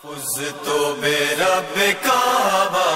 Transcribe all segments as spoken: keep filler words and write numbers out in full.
فزت برب کعبہ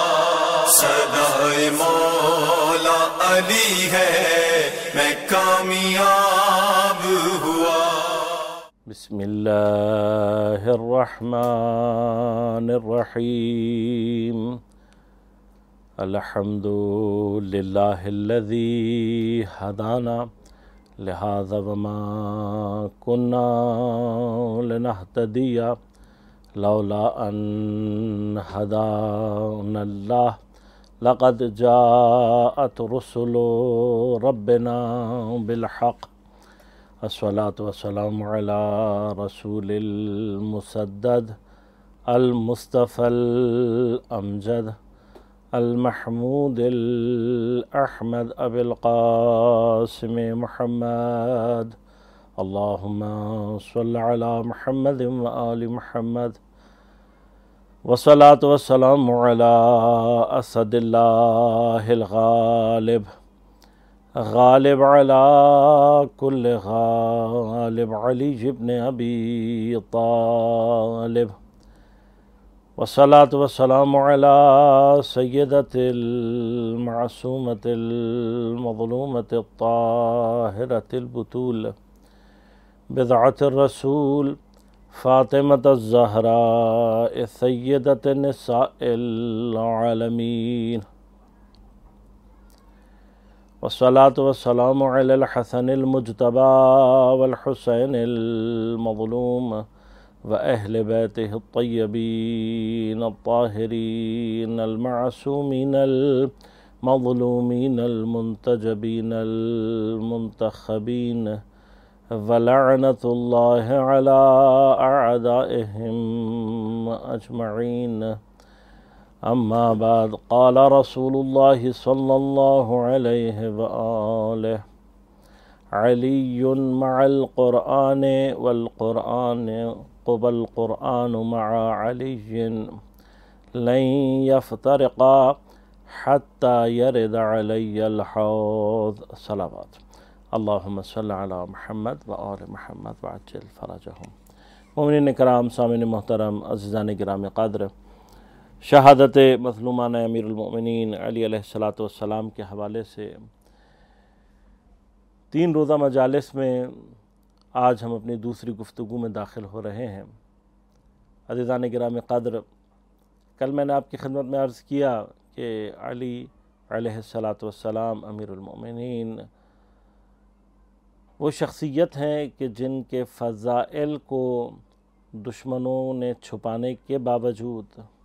صدائے مولا علی ہے میں کامیاب ہوا۔ بسم اللہ الرحمن الرحیم۔ الحمد للہ الذی ہدانا لہذا وما كنا لنہتدی لولا ان ہدانا اللہ لقد جاءت رسل ربنا بالحق۔ الصلاة والسلام على رسول المسدد المصطفى الأمجد المحمود الأحمد أبي القاسم محمد، اللهم صل على محمد وآل محمد، والصلاة والسلام على أسد الله الغالب غالب على كل غالب علي بن أبي طالب، والصلاة والسلام على سيدة المعصومة المظلومة الطاهرة البتول بضعة الرسول فاطمة الزهراء سيدة نساء العالمين، والصلاة والسلام على الحسن المجتبى والحسين المظلوم وأهل بيته الطيبين الطاهرين المعصومين المظلومين المنتجبين المنتخبين، ولعنة الله على أعدائهم أجمعين. أما بعد، قال رسول الله صلى الله عليه وآله: علي مع القرآن والقرآن والقرآن مع علي لن يفترقا حتى يرد علي الحوض. صلوات اللهم صل على محمد وآل محمد وعجل فرجهم۔ مومنین کرام، سامعین محترم، عزیزان گرامی قدر، شہادت مظلومان امیر المؤمنین علی علیہ الصلاۃ والسلام کے حوالے سے تین روزہ مجالس میں آج ہم اپنی دوسری گفتگو میں داخل ہو رہے ہیں۔ عزیزان گرامی قدر، کل میں نے آپ کی خدمت میں عرض کیا کہ علی علیہ الصلاۃ والسلام امیر المؤمنین وہ شخصیت ہیں کہ جن کے فضائل کو دشمنوں نے چھپانے کے باوجود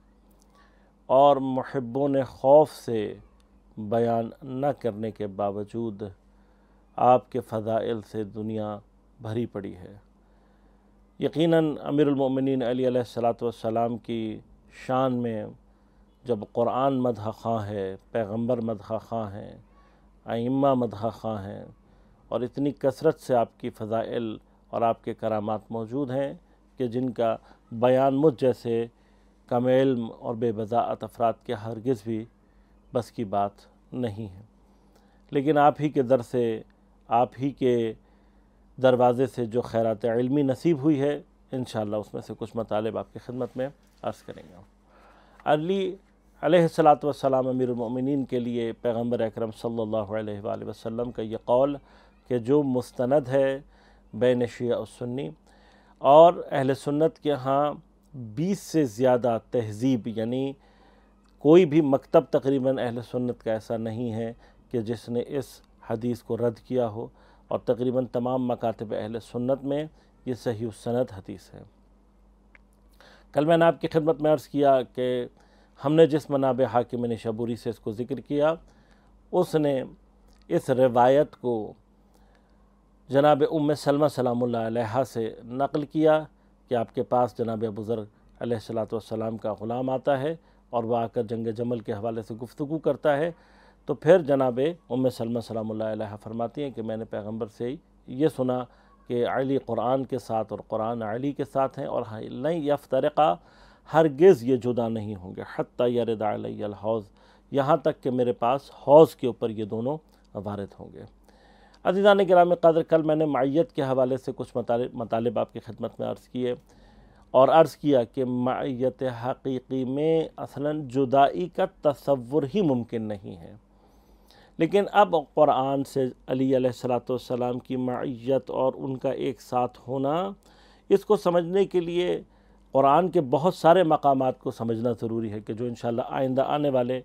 اور محبون خوف سے بیان نہ کرنے کے باوجود آپ کے فضائل سے دنیا بھری پڑی ہے۔ یقیناً امیر المؤمنین علی علیہ الصلاۃ والسلام کی شان میں جب قرآن مدح خواں ہے، پیغمبر مدح خواں ہیں، ائمہ مدح خواں ہیں، اور اتنی کثرت سے آپ کی فضائل اور آپ کے کرامات موجود ہیں کہ جن کا بیان مجھ جیسے کم علم اور بے بضاعت افراد کے ہرگز بھی بس کی بات نہیں ہے۔ لیکن آپ ہی کے در سے، آپ ہی کے دروازے سے جو خیرات علمی نصیب ہوئی ہے، انشاءاللہ اس میں سے کچھ مطالب آپ کی خدمت میں عرض کریں گا۔ علی علیہ الصلاۃ والسلام امیر المؤمنین کے لیے پیغمبر اکرم صلی اللہ علیہ وآلہ وسلم کا یہ قول کہ جو مستند ہے بین شیعہ و سنی، اور اہل سنت کے ہاں بیس سے زیادہ تہذیب، یعنی کوئی بھی مکتب تقریباً اہل سنت کا ایسا نہیں ہے کہ جس نے اس حدیث کو رد کیا ہو، اور تقریباً تمام مکاتب اہل سنت میں یہ صحیح السند حدیث ہے۔ کل میں نے آپ کی خدمت میں عرض کیا کہ ہم نے جس منابع حاکم نیشابوری سے اس کو ذکر کیا، اس نے اس روایت کو جناب ام سلمہ سلام اللہ علیہا سے نقل کیا کہ آپ کے پاس جناب ابو ذر علیہ الصلاۃ والسلام کا غلام آتا ہے اور وہ آ کر جنگ جمل کے حوالے سے گفتگو کرتا ہے، تو پھر جناب ام سلمہ سلام اللہ علیہا فرماتی ہیں کہ میں نے پیغمبر سے یہ سنا کہ علی قرآن کے ساتھ اور قرآن علی کے ساتھ ہیں، اور لن یفترقا، ہرگز یہ جدا نہیں ہوں گے، حتی یرد علی الحوض، یہاں تک کہ میرے پاس حوض کے اوپر یہ دونوں وارد ہوں گے۔ عزیزان گرامی قدر، کل میں نے معیت کے حوالے سے کچھ مطالب مطالب آپ کی خدمت میں عرض کیے، اور عرض کیا کہ معیت حقیقی میں اصلاً جدائی کا تصور ہی ممکن نہیں ہے، لیکن اب قرآن سے علی علیہ الصلوۃ والسلام کی معیت اور ان کا ایک ساتھ ہونا، اس کو سمجھنے کے لیے قرآن کے بہت سارے مقامات کو سمجھنا ضروری ہے، کہ جو انشاءاللہ آئندہ آنے والے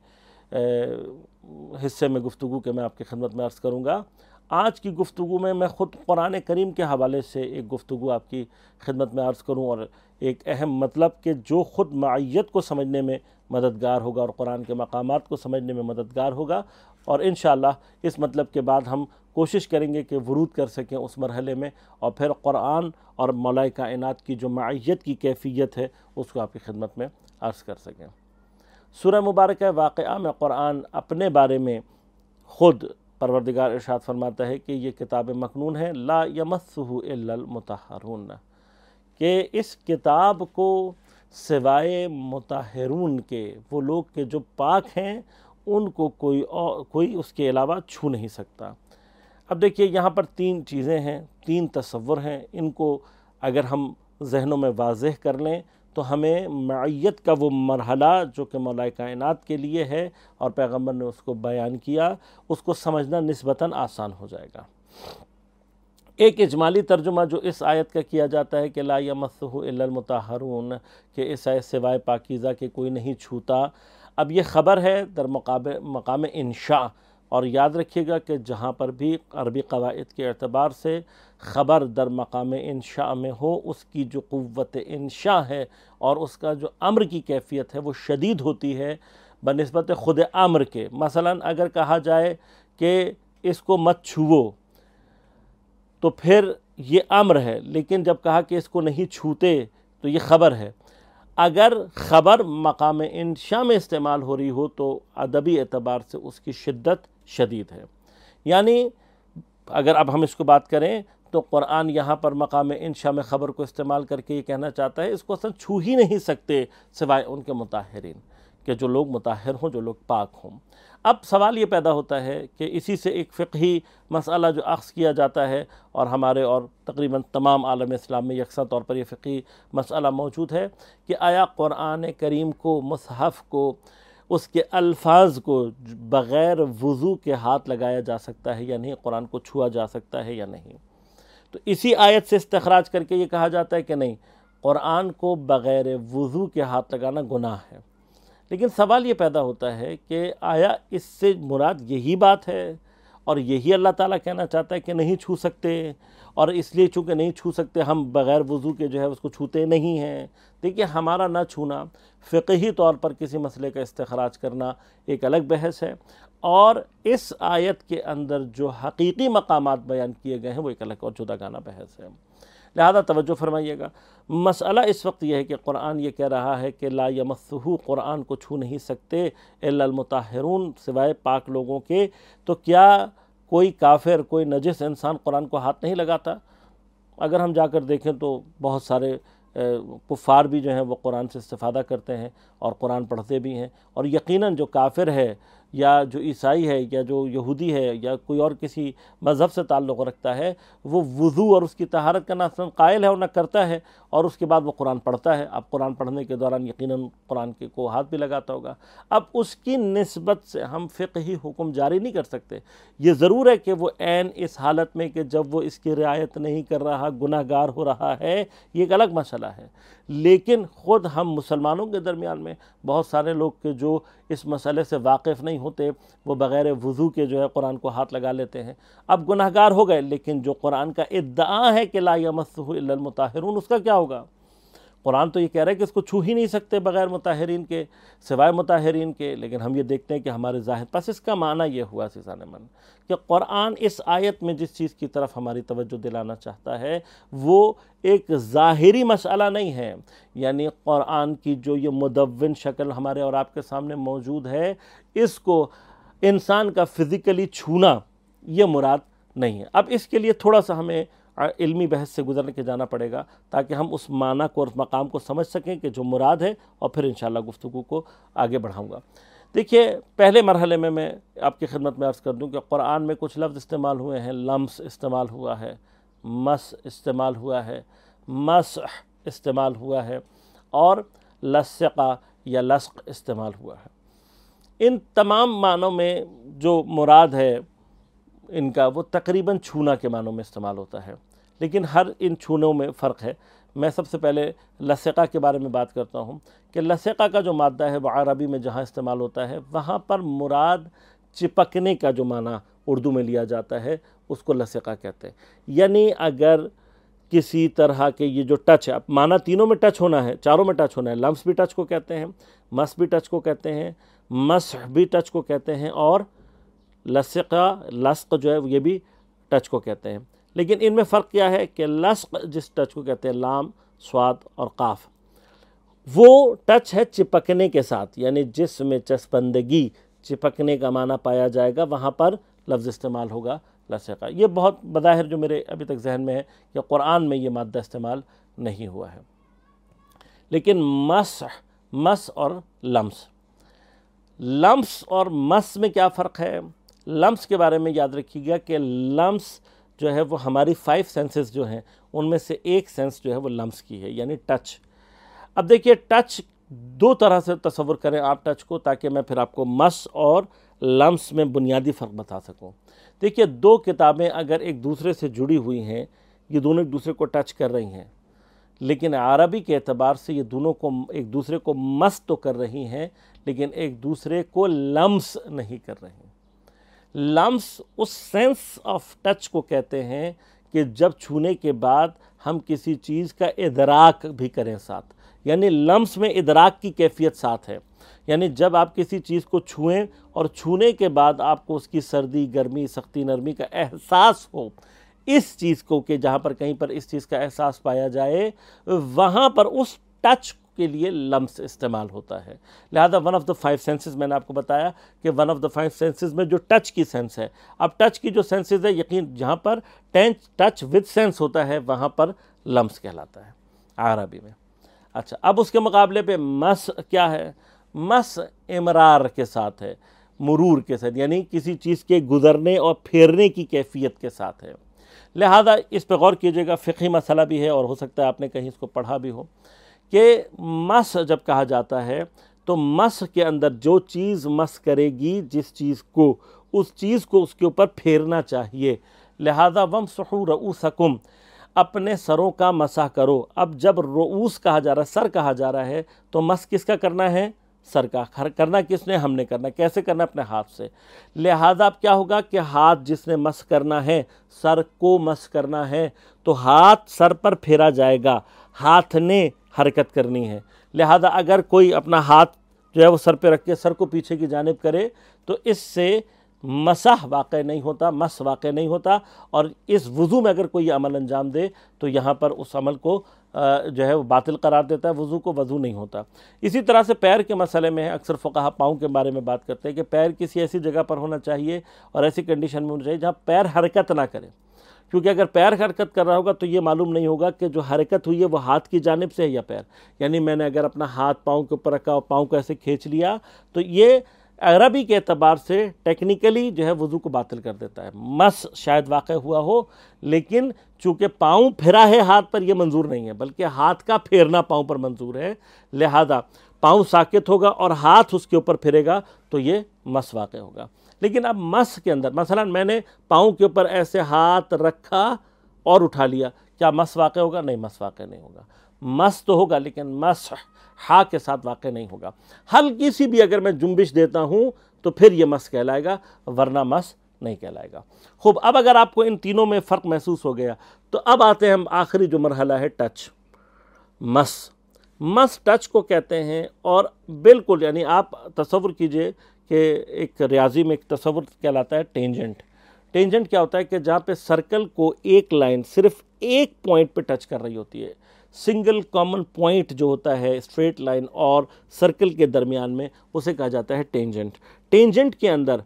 حصے میں گفتگو کے میں آپ کی خدمت میں عرض کروں گا۔ آج کی گفتگو میں میں خود قرآن کریم کے حوالے سے ایک گفتگو آپ کی خدمت میں عرض کروں، اور ایک اہم مطلب کہ جو خود معیت کو سمجھنے میں مددگار ہوگا اور قرآن کے مقامات کو سمجھنے میں مددگار ہوگا، اور انشاءاللہ اس مطلب کے بعد ہم کوشش کریں گے کہ ورود کر سکیں اس مرحلے میں، اور پھر قرآن اور مولا کائنات کی جو معیت کی کیفیت ہے اس کو آپ کی خدمت میں عرض کر سکیں۔ سورہ مبارکہ واقعہ میں قرآن اپنے بارے میں خود پروردگار ارشاد فرماتا ہے کہ یہ کتاب مکنون ہے، لا یمسہ الا المطہرون، کہ اس کتاب کو سوائے مطہرون کے، وہ لوگ کہ جو پاک ہیں، ان کو کوئی اور کوئی اس کے علاوہ چھو نہیں سکتا۔ اب دیکھیے یہاں پر تین چیزیں ہیں، تین تصور ہیں، ان کو اگر ہم ذہنوں میں واضح کر لیں تو ہمیں معیت کا وہ مرحلہ جو کہ مولا کائنات کے لیے ہے اور پیغمبر نے اس کو بیان کیا، اس کو سمجھنا نسبتاً آسان ہو جائے گا۔ ایک اجمالی ترجمہ جو اس آیت کا کیا جاتا ہے کہ لا یمسہ الا المطہرون، کہ اس آیت سوائے پاکیزہ کے کوئی نہیں چھوتا، اب یہ خبر ہے در مقام انشاء، اور یاد رکھیے گا کہ جہاں پر بھی عربی قواعد کے اعتبار سے خبر در مقام انشاء میں ہو، اس کی جو قوت انشاء ہے اور اس کا جو امر کی کیفیت ہے وہ شدید ہوتی ہے بنسبت خود امر کے۔ مثلا اگر کہا جائے کہ اس کو مت چھوؤ تو پھر یہ امر ہے، لیکن جب کہا کہ اس کو نہیں چھوتے تو یہ خبر ہے۔ اگر خبر مقام انشاء میں استعمال ہو رہی ہو تو ادبی اعتبار سے اس کی شدت شدید ہے، یعنی اگر اب ہم اس کو بات کریں تو قرآن یہاں پر مقام انشاء میں خبر کو استعمال کر کے یہ کہنا چاہتا ہے اس کو اصلا چھو ہی نہیں سکتے سوائے ان کے مطہرین، کہ جو لوگ مطہر ہوں، جو لوگ پاک ہوں۔ اب سوال یہ پیدا ہوتا ہے کہ اسی سے ایک فقہی مسئلہ جو اخذ کیا جاتا ہے، اور ہمارے اور تقریباً تمام عالم اسلام میں یکساں طور پر یہ فقہی مسئلہ موجود ہے کہ آیا قرآن کریم کو، مصحف کو، اس کے الفاظ کو بغیر وضو کے ہاتھ لگایا جا سکتا ہے یا نہیں، قرآن کو چھوا جا سکتا ہے یا نہیں؟ تو اسی آیت سے استخراج کر کے یہ کہا جاتا ہے کہ نہیں، قرآن کو بغیر وضو کے ہاتھ لگانا گناہ ہے۔ لیکن سوال یہ پیدا ہوتا ہے کہ آیا اس سے مراد یہی بات ہے اور یہی اللہ تعالیٰ کہنا چاہتا ہے کہ نہیں چھو سکتے، اور اس لیے چونکہ نہیں چھو سکتے ہم بغیر وضو کے جو ہے اس کو چھوتے نہیں ہیں؟ دیکھیے ہمارا نہ چھونا، فقہی طور پر کسی مسئلے کا استخراج کرنا ایک الگ بحث ہے، اور اس آیت کے اندر جو حقیقی مقامات بیان کیے گئے ہیں وہ ایک الگ اور جدا گانا بحث ہے۔ لہذا توجہ فرمائیے گا، مسئلہ اس وقت یہ ہے کہ قرآن یہ کہہ رہا ہے کہ لا یمسہ، قرآن کو چھو نہیں سکتے، الا المطہرون، سوائے پاک لوگوں کے، تو کیا کوئی کافر، کوئی نجس انسان قرآن کو ہاتھ نہیں لگاتا؟ اگر ہم جا کر دیکھیں تو بہت سارے کفار بھی جو ہیں وہ قرآن سے استفادہ کرتے ہیں اور قرآن پڑھتے بھی ہیں، اور یقیناً جو کافر ہے یا جو عیسائی ہے یا جو یہودی ہے یا کوئی اور کسی مذہب سے تعلق رکھتا ہے، وہ وضو اور اس کی طہارت کا نہ قائل ہے اور نہ کرتا ہے، اور اس کے بعد وہ قرآن پڑھتا ہے۔ اب قرآن پڑھنے کے دوران یقیناً قرآن کے کو ہاتھ بھی لگاتا ہوگا۔ اب اس کی نسبت سے ہم فقہی حکم جاری نہیں کر سکتے۔ یہ ضرور ہے کہ وہ عین اس حالت میں کہ جب وہ اس کی رعایت نہیں کر رہا، گناہ گار ہو رہا ہے، یہ ایک الگ مسئلہ ہے، لیکن خود ہم مسلمانوں کے درمیان میں بہت سارے لوگ کے جو اس مسئلے سے واقف نہیں ہوتے، وہ بغیر وضو کے جو ہے قرآن کو ہاتھ لگا لیتے ہیں۔ اب گناہ گار ہو گئے، لیکن جو قرآن کا ادعا ہے کہ لا یمسہ الا المطہرون، اس کا کیا ہوگا؟ قرآن تو یہ کہہ رہا ہے کہ اس کو چھو ہی نہیں سکتے بغیر مطہرین کے، سوائے مطہرین کے، لیکن ہم یہ دیکھتے ہیں کہ ہمارے ظاہر پس اس کا معنی یہ ہوا عزیزان من کہ قرآن اس آیت میں جس چیز کی طرف ہماری توجہ دلانا چاہتا ہے وہ ایک ظاہری مسئلہ نہیں ہے، یعنی قرآن کی جو یہ مدون شکل ہمارے اور آپ کے سامنے موجود ہے، اس کو انسان کا فزیکلی چھونا یہ مراد نہیں ہے۔ اب اس کے لیے تھوڑا سا ہمیں علمی بحث سے گزر کے جانا پڑے گا تاکہ ہم اس معنی کو اور اس مقام کو سمجھ سکیں کہ جو مراد ہے، اور پھر انشاءاللہ گفتگو کو آگے بڑھاؤں گا۔ دیکھیے پہلے مرحلے میں میں آپ کی خدمت میں عرض کر دوں کہ قرآن میں کچھ لفظ استعمال ہوئے ہیں، لمس استعمال ہوا ہے، مس استعمال ہوا ہے، مسح استعمال ہوا ہے اور لصقہ یا لصق استعمال ہوا ہے۔ ان تمام معنوں میں جو مراد ہے ان کا وہ تقریباً چھونا کے معنوں میں استعمال ہوتا ہے، لیکن ہر ان چھونوں میں فرق ہے۔ میں سب سے پہلے لصقہ کے بارے میں بات کرتا ہوں کہ لصقہ کا جو مادہ ہے وہ عربی میں جہاں استعمال ہوتا ہے وہاں پر مراد چپکنے کا جو معنی اردو میں لیا جاتا ہے اس کو لصقہ کہتے ہیں۔ یعنی اگر کسی طرح کے یہ جو ٹچ ہے، اب معنی تینوں میں ٹچ ہونا ہے، چاروں میں ٹچ ہونا ہے، لمس بھی ٹچ کو کہتے ہیں، مس بھی ٹچ کو کہتے ہیں، مسح بھی ٹچ کو کہتے ہیں، اور لصقہ لصق جو ہے یہ بھی ٹچ کو کہتے ہیں۔ لیکن ان میں فرق کیا ہے کہ لصق جس ٹچ کو کہتے ہیں لام، صاد اور قاف، وہ ٹچ ہے چپکنے کے ساتھ، یعنی جس میں چسپندگی چپکنے کا معنی پایا جائے گا وہاں پر لفظ استعمال ہوگا لصقہ۔ یہ بہت بظاہر جو میرے ابھی تک ذہن میں ہے کہ قرآن میں یہ مادہ استعمال نہیں ہوا ہے۔ لیکن مسح، مس اور لمس، لمس اور مس میں کیا فرق ہے؟ لمس کے بارے میں یاد رکھیے گا کہ لمس جو ہے وہ ہماری فائیو سینسز جو ہیں ان میں سے ایک سینس جو ہے وہ لمس کی ہے، یعنی ٹچ۔ اب دیکھیے ٹچ دو طرح سے تصور کریں آپ ٹچ کو، تاکہ میں پھر آپ کو مس اور لمس میں بنیادی فرق بتا سکوں۔ دیکھیے دو کتابیں اگر ایک دوسرے سے جڑی ہوئی ہیں، یہ دونوں ایک دوسرے کو ٹچ کر رہی ہیں، لیکن عربی کے اعتبار سے یہ دونوں کو ایک دوسرے کو مس تو کر رہی ہیں لیکن ایک دوسرے کو لمس نہیں کر رہی ہیں۔ لمس اس سینس آف ٹچ کو کہتے ہیں کہ جب چھونے کے بعد ہم کسی چیز کا ادراک بھی کریں ساتھ، یعنی لمس میں ادراک کی کیفیت ساتھ ہے، یعنی جب آپ کسی چیز کو چھوئیں اور چھونے کے بعد آپ کو اس کی سردی، گرمی، سختی، نرمی کا احساس ہو، اس چیز کو کہ جہاں پر کہیں پر اس چیز کا احساس پایا جائے وہاں پر اس ٹچ کے لیے لمس استعمال ہوتا ہے۔ لہذا one of the five senses میں نے آپ کو بتایا کہ one of the five senses میں جو ٹچ کی سینس ہے، اب ٹچ کی جو سینسز ہے یقین جہاں پر ٹچ ود سینس ہوتا ہے وہاں پر لمس کہلاتا ہے عربی میں۔ اچھا، اب اس کے مقابلے پہ مس کیا ہے؟ مس امرار کے ساتھ ہے، مرور کے ساتھ، یعنی کسی چیز کے گزرنے اور پھیرنے کی کیفیت کے ساتھ ہے۔ لہذا اس پہ غور کیجئے گا، فقہی مسئلہ بھی ہے اور ہو سکتا ہے آپ نے کہیں اس کو پڑھا بھی ہو کہ مس جب کہا جاتا ہے تو مس کے اندر جو چیز مس کرے گی جس چیز کو، اس چیز کو اس کے اوپر پھیرنا چاہیے۔ لہذا وَامْسَحُوا رُؤُوسَكُمْ، اپنے سروں کا مسح کرو۔ اب جب رؤوس کہا جا رہا ہے، سر کہا جا رہا ہے، تو مس کس کا کرنا ہے؟ سر کا۔ کرنا کس نے؟ ہم نے کرنا۔ کیسے کرنا؟ اپنے ہاتھ سے۔ لہذا اب کیا ہوگا کہ ہاتھ جس نے مس کرنا ہے، سر کو مس کرنا ہے، تو ہاتھ سر پر پھیرا جائے گا، ہاتھ نے حرکت کرنی ہے۔ لہذا اگر کوئی اپنا ہاتھ جو ہے وہ سر پہ رکھ کے سر کو پیچھے کی جانب کرے تو اس سے مسح واقع نہیں ہوتا، مس واقع نہیں ہوتا، اور اس وضو میں اگر کوئی یہ عمل انجام دے تو یہاں پر اس عمل کو جو ہے وہ باطل قرار دیتا ہے، وضو کو وضو نہیں ہوتا۔ اسی طرح سے پیر کے مسئلے میں ہے، اکثر فقہا پاؤں کے بارے میں بات کرتے ہیں کہ پیر کسی ایسی جگہ پر ہونا چاہیے اور ایسی کنڈیشن میں ہونا چاہیے جہاں پیر حرکت نہ کرے، کیونکہ اگر پیر حرکت کر رہا ہوگا تو یہ معلوم نہیں ہوگا کہ جو حرکت ہوئی ہے وہ ہاتھ کی جانب سے ہے یا پیر، یعنی میں نے اگر اپنا ہاتھ پاؤں کے اوپر رکھا اور پاؤں کو ایسے کھینچ لیا تو یہ عربی کے اعتبار سے ٹیکنیکلی جو ہے وضو کو باطل کر دیتا ہے۔ مس شاید واقع ہوا ہو لیکن چونکہ پاؤں پھرا ہے ہاتھ پر، یہ منظور نہیں ہے، بلکہ ہاتھ کا پھیرنا پاؤں پر منظور ہے۔ لہذا پاؤں ساکت ہوگا اور ہاتھ اس کے اوپر پھرے گا تو یہ مس واقع ہوگا۔ لیکن اب مس کے اندر مثلا میں نے پاؤں کے اوپر ایسے ہاتھ رکھا اور اٹھا لیا، کیا مس واقع ہوگا؟ نہیں، مس واقع نہیں ہوگا۔ مس تو ہوگا لیکن مس ہا کے ساتھ واقع نہیں ہوگا۔ ہلکی سی بھی اگر میں جنبش دیتا ہوں تو پھر یہ مس کہلائے گا، ورنہ مس نہیں کہلائے گا۔ خوب، اب اگر آپ کو ان تینوں میں فرق محسوس ہو گیا تو اب آتے ہیں ہم آخری جو مرحلہ ہے ٹچ، مس۔ مس ٹچ کو کہتے ہیں، اور بالکل یعنی آپ تصور کیجئے کہ ایک ریاضی میں ایک تصور کہلاتا ہے ٹینجنٹ۔ ٹینجنٹ کیا ہوتا ہے کہ جہاں پہ سرکل کو ایک لائن صرف ایک پوائنٹ پہ ٹچ کر رہی ہوتی ہے، سنگل کامن پوائنٹ جو ہوتا ہے اسٹریٹ لائن اور سرکل کے درمیان میں، اسے کہا جاتا ہے ٹینجنٹ۔ ٹینجنٹ کے اندر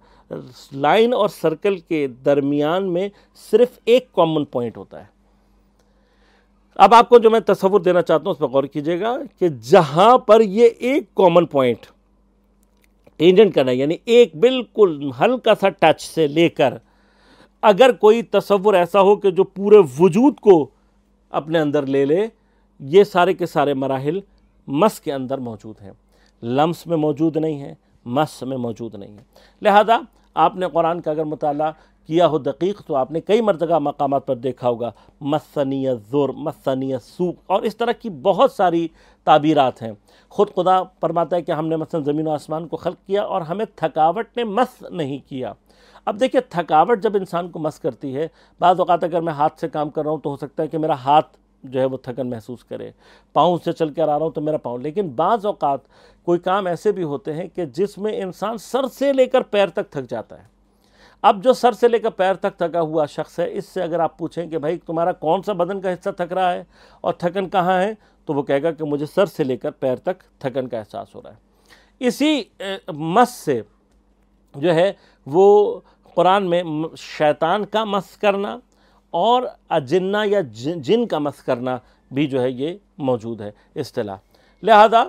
لائن اور سرکل کے درمیان میں صرف ایک کامن پوائنٹ ہوتا ہے۔ اب آپ کو جو میں تصور دینا چاہتا ہوں اس پہ غور کیجئے گا کہ جہاں پر یہ ایک کامن پوائنٹ ٹینجنٹ کرنا ہے، یعنی ایک بالکل ہلکا سا ٹچ سے لے کر اگر کوئی تصور ایسا ہو کہ جو پورے وجود کو اپنے اندر لے لے، یہ سارے کے سارے مراحل مس کے اندر موجود ہیں، لمس میں موجود نہیں ہیں، مس میں موجود نہیں ہیں۔ لہذا آپ نے قرآن کا اگر مطالعہ کیا ہو دقیق تو آپ نے کئی مرتبہ مقامات پر دیکھا ہوگا مسنی الضر، مسنی السوء، اور اس طرح کی بہت ساری تعبیرات ہیں۔ خود خدا فرماتا ہے کہ ہم نے مثلا زمین و آسمان کو خلق کیا اور ہمیں تھکاوٹ نے مس نہیں کیا۔ اب دیکھیں تھکاوٹ جب انسان کو مس کرتی ہے، بعض اوقات اگر میں ہاتھ سے کام کر رہا ہوں تو ہو سکتا ہے کہ میرا ہاتھ جو ہے وہ تھکن محسوس کرے، پاؤں سے چل کر آ رہا ہوں تو میرا پاؤں، لیکن بعض اوقات کوئی کام ایسے بھی ہوتے ہیں کہ جس میں انسان سر سے لے کر پیر تک تھک جاتا ہے۔ اب جو سر سے لے کر پیر تک تھکا ہوا شخص ہے، اس سے اگر آپ پوچھیں کہ بھائی تمہارا کون سا بدن کا حصہ تھک رہا ہے اور تھکن کہاں ہے، تو وہ کہے گا کہ مجھے سر سے لے کر پیر تک تھکن کا احساس ہو رہا ہے۔ اسی مس سے جو ہے وہ قرآن میں شیطان کا مس کرنا اور اجنہ یا جن کا مس کرنا بھی جو ہے یہ موجود ہے اصطلاح۔ لہذا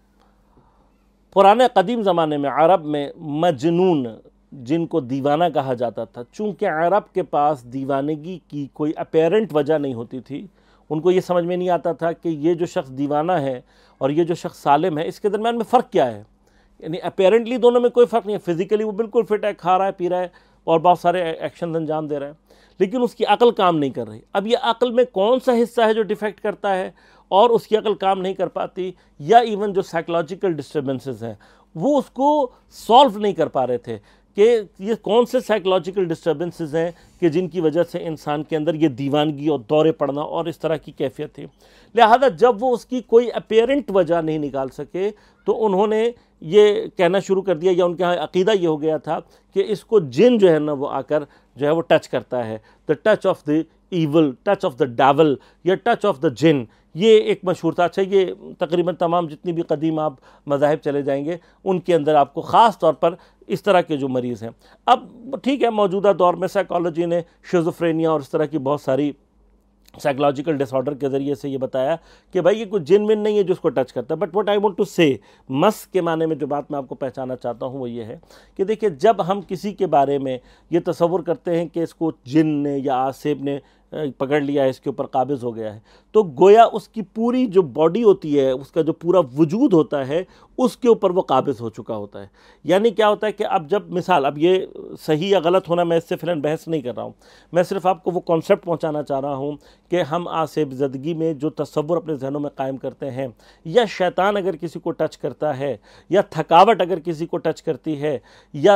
پرانے قدیم زمانے میں عرب میں مجنون، جن کو دیوانہ کہا جاتا تھا، چونکہ عرب کے پاس دیوانگی کی کوئی اپیرنٹ وجہ نہیں ہوتی تھی، ان کو یہ سمجھ میں نہیں آتا تھا کہ یہ جو شخص دیوانہ ہے اور یہ جو شخص سالم ہے، اس کے درمیان میں فرق کیا ہے۔ یعنی اپیرنٹلی دونوں میں کوئی فرق نہیں ہے، فزیکلی وہ بالکل فٹ ہے، کھا رہا ہے، پی رہا ہے اور بہت سارے ایکشنز انجام دے رہا ہے، لیکن اس کی عقل کام نہیں کر رہی۔ اب یہ عقل میں کون سا حصہ ہے جو ڈیفیکٹ کرتا ہے اور اس کی عقل کام نہیں کر پاتی، یا ایون جو سائیکلوجیکل ڈسٹربنسز ہیں وہ اس کو سالو نہیں کر پا رہے تھے کہ یہ کون سے سائیکلوجیکل ڈسٹربنسز ہیں کہ جن کی وجہ سے انسان کے اندر یہ دیوانگی اور دورے پڑنا اور اس طرح کی کیفیت تھی۔ لہذا جب وہ اس کی کوئی اپیرنٹ وجہ نہیں نکال سکے تو انہوں نے یہ کہنا شروع کر دیا، یا ان کے ہاں عقیدہ یہ ہو گیا تھا کہ اس کو جن جو ہے نا وہ آ کر جو ہے وہ ٹچ کرتا ہے، the touch of the evil, touch of the devil یا touch of the jinn، یہ ایک مشہور تھا۔ اچھا یہ تقریباً تمام جتنی بھی قدیم آپ مذاہب چلے جائیں گے ان کے اندر آپ کو خاص طور پر اس طرح کے جو مریض ہیں۔ اب ٹھیک ہے، موجودہ دور میں سائیکالوجی نے شیزوفرینیا اور اس طرح کی بہت ساری سائیکلوجیکل ڈس آرڈر کے ذریعے سے یہ بتایا کہ بھائی یہ کوئی جن ون نہیں ہے جو اس کو ٹچ کرتا ہے۔ But what I want to say, مس کے معنی میں جو بات میں آپ کو پہچانا چاہتا ہوں وہ یہ ہے کہ دیکھیں جب ہم کسی کے بارے میں یہ تصور کرتے ہیں کہ اس کو جن نے یا آصب نے پکڑ لیا ہے، اس کے اوپر قابض ہو گیا ہے، تو گویا اس کی پوری جو باڈی ہوتی ہے، اس کا جو پورا وجود ہوتا ہے، اس کے اوپر وہ قابض ہو چکا ہوتا ہے۔ یعنی کیا ہوتا ہے کہ اب جب مثال، اب یہ صحیح یا غلط ہونا میں اس سے فیلن بحث نہیں کر رہا ہوں، میں صرف آپ کو وہ کانسیپٹ پہنچانا چاہ رہا ہوں کہ ہم آصب زدگی میں جو تصور اپنے ذہنوں میں قائم کرتے ہیں، یا شیطان اگر کسی کو ٹچ کرتا ہے، یا تھکاوٹ اگر کسی کو ٹچ کرتی ہے، یا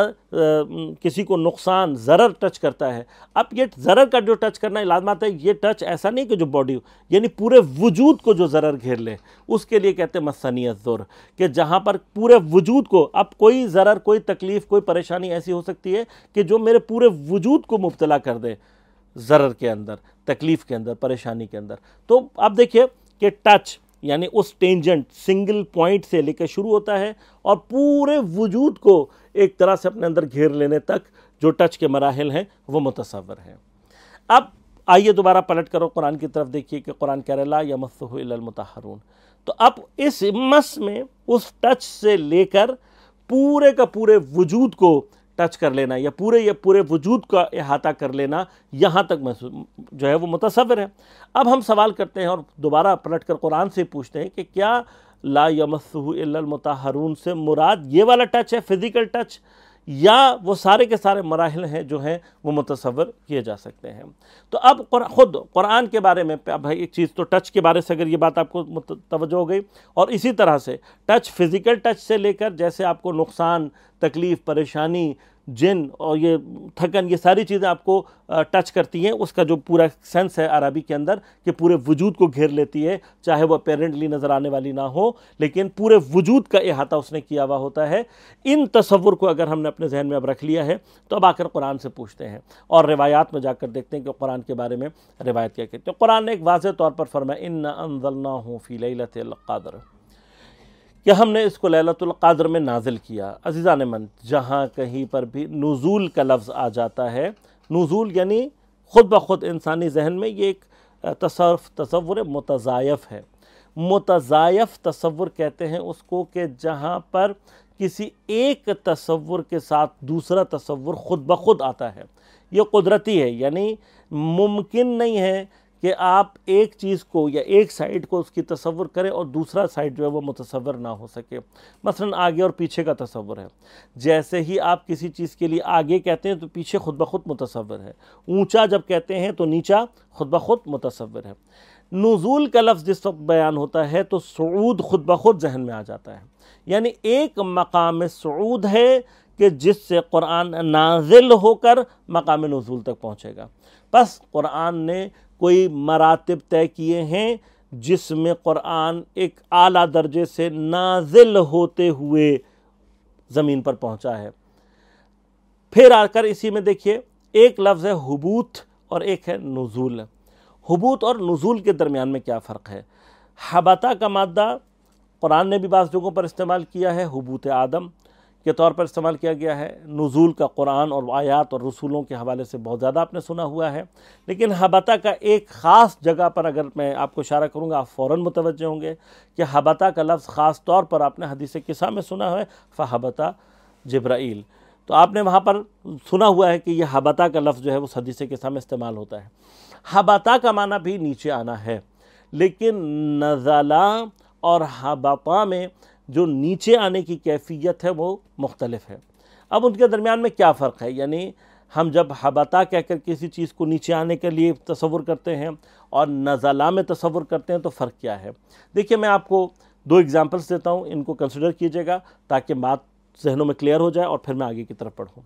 کسی کو نقصان ضرر ٹچ کرتا ہے، اب یہ ضرر کا جو ٹچ کرنا لازمات ہے، یہ ٹچ ایسا نہیں کہ جو باڈی ہو، یعنی پورے وجود کو جو ضرر گھیر لے، اس کے لیے کہتے ہیں مسنی الضر، کہ جہاں پر پورے وجود کو، اب کوئی ضرر، کوئی تکلیف، کوئی پریشانی ایسی ہو سکتی ہے کہ جو میرے پورے وجود کو مبتلا کر دے ضرر کے اندر، تکلیف کے اندر، پریشانی کے اندر۔ تو اب دیکھیے کہ ٹچ یعنی اس ٹینجنٹ سنگل پوائنٹ سے لے کے شروع ہوتا ہے اور پورے وجود کو ایک طرح سے اپنے اندر گھیر لینے تک جو ٹچ کے مراحل ہیں وہ متصور ہیں۔ اب آئیے دوبارہ پلٹ کرو قرآن کی طرف، دیکھیے کہ قرآن کہہ رہا ہے لا یمسہ الا المطہرون۔ تو اب اس مس میں اس ٹچ سے لے کر پورے کا پورے وجود کو ٹچ کر لینا یا پورے یا پورے وجود کا احاطہ کر لینا، یہاں تک جو ہے وہ متصور ہے۔ اب ہم سوال کرتے ہیں اور دوبارہ پلٹ کر قرآن سے پوچھتے ہیں کہ کیا لا یمسہ الا المطہرون سے مراد یہ والا ٹچ ہے، فزیکل ٹچ، یا وہ سارے کے سارے مراحل ہیں جو ہیں وہ متصور کیے جا سکتے ہیں۔ تو اب خود قرآن کے بارے میں اب ایک چیز تو ٹچ کے بارے سے اگر یہ بات آپ کو توجہ ہو گئی، اور اسی طرح سے ٹچ فزیکل ٹچ سے لے کر جیسے آپ کو نقصان، تکلیف، پریشانی، جن اور یہ تھکن، یہ ساری چیزیں آپ کو ٹچ کرتی ہیں، اس کا جو پورا سینس ہے عربی کے اندر کہ پورے وجود کو گھیر لیتی ہے، چاہے وہ اپیرنٹلی نظر آنے والی نہ ہو لیکن پورے وجود کا احاطہ اس نے کیا ہوا ہوتا ہے۔ ان تصور کو اگر ہم نے اپنے ذہن میں اب رکھ لیا ہے تو اب آ کر قرآن سے پوچھتے ہیں اور روایات میں جا کر دیکھتے ہیں کہ قرآن کے بارے میں روایت کیا کہتے ہیں۔ قرآن نے ایک واضح طور پر فرمایا انا انزلناہ فی لیلۃ القدر، کہ ہم نے اس کو لیلۃ القدر میں نازل کیا۔ عزیزان من، جہاں کہیں پر بھی نزول کا لفظ آ جاتا ہے، نزول یعنی خود بخود انسانی ذہن میں یہ ایک تصور تصور متضائف ہے۔ متضائف تصور کہتے ہیں اس کو کہ جہاں پر کسی ایک تصور کے ساتھ دوسرا تصور خود بخود آتا ہے۔ یہ قدرتی ہے، یعنی ممکن نہیں ہے کہ آپ ایک چیز کو یا ایک سائڈ کو اس کی تصور کریں اور دوسرا سائڈ جو ہے وہ متصور نہ ہو سکے. مثلا آگے اور پیچھے کا تصور ہے. جیسے ہی آپ کسی چیز کے لیے آگے کہتے ہیں تو پیچھے خود بخود متصور ہے. اونچا جب کہتے ہیں تو نیچا خود بخود متصور ہے. نزول کا لفظ جس وقت بیان ہوتا ہے تو صعود خود بخود ذہن میں آ جاتا ہے. یعنی ایک مقام صعود ہے کہ جس سے قرآن نازل ہو کر مقام نزول تک پہنچے گا. پس قرآن نے کوئی مراتب طے کیے ہیں جس میں قرآن ایک اعلیٰ درجے سے نازل ہوتے ہوئے زمین پر پہنچا ہے. پھر آ کر اسی میں دیکھیے ایک لفظ ہے حبوط اور ایک ہے نزول. حبوط اور نزول کے درمیان میں کیا فرق ہے؟ حبطہ کا مادہ قرآن نے بھی بعض جگہوں پر استعمال کیا ہے، حبوط آدم کے طور پر استعمال کیا گیا ہے. نزول کا قرآن اور آیات اور رسولوں کے حوالے سے بہت زیادہ آپ نے سنا ہوا ہے. لیکن حبطہ کا ایک خاص جگہ پر اگر میں آپ کو اشارہ کروں گا آپ فوراً متوجہ ہوں گے کہ حبطہ کا لفظ خاص طور پر آپ نے حدیث قصہ میں سنا ہے، فحبط جبرائیل. تو آپ نے وہاں پر سنا ہوا ہے کہ یہ حبطہ کا لفظ جو ہے وہ حدیث قصہ میں استعمال ہوتا ہے. حبطہ کا معنی بھی نیچے آنا ہے، لیکن نزلہ اور حبطہ میں جو نیچے آنے کی کیفیت ہے وہ مختلف ہے. اب ان کے درمیان میں کیا فرق ہے؟ یعنی ہم جب حبطہ کہہ کر کسی چیز کو نیچے آنے کے لیے تصور کرتے ہیں اور نزلہ میں تصور کرتے ہیں تو فرق کیا ہے؟ دیکھیے میں آپ کو دو ایگزامپلس دیتا ہوں، ان کو کنسیڈر کیجئے گا تاکہ بات ذہنوں میں کلیئر ہو جائے اور پھر میں آگے کی طرف پڑھوں.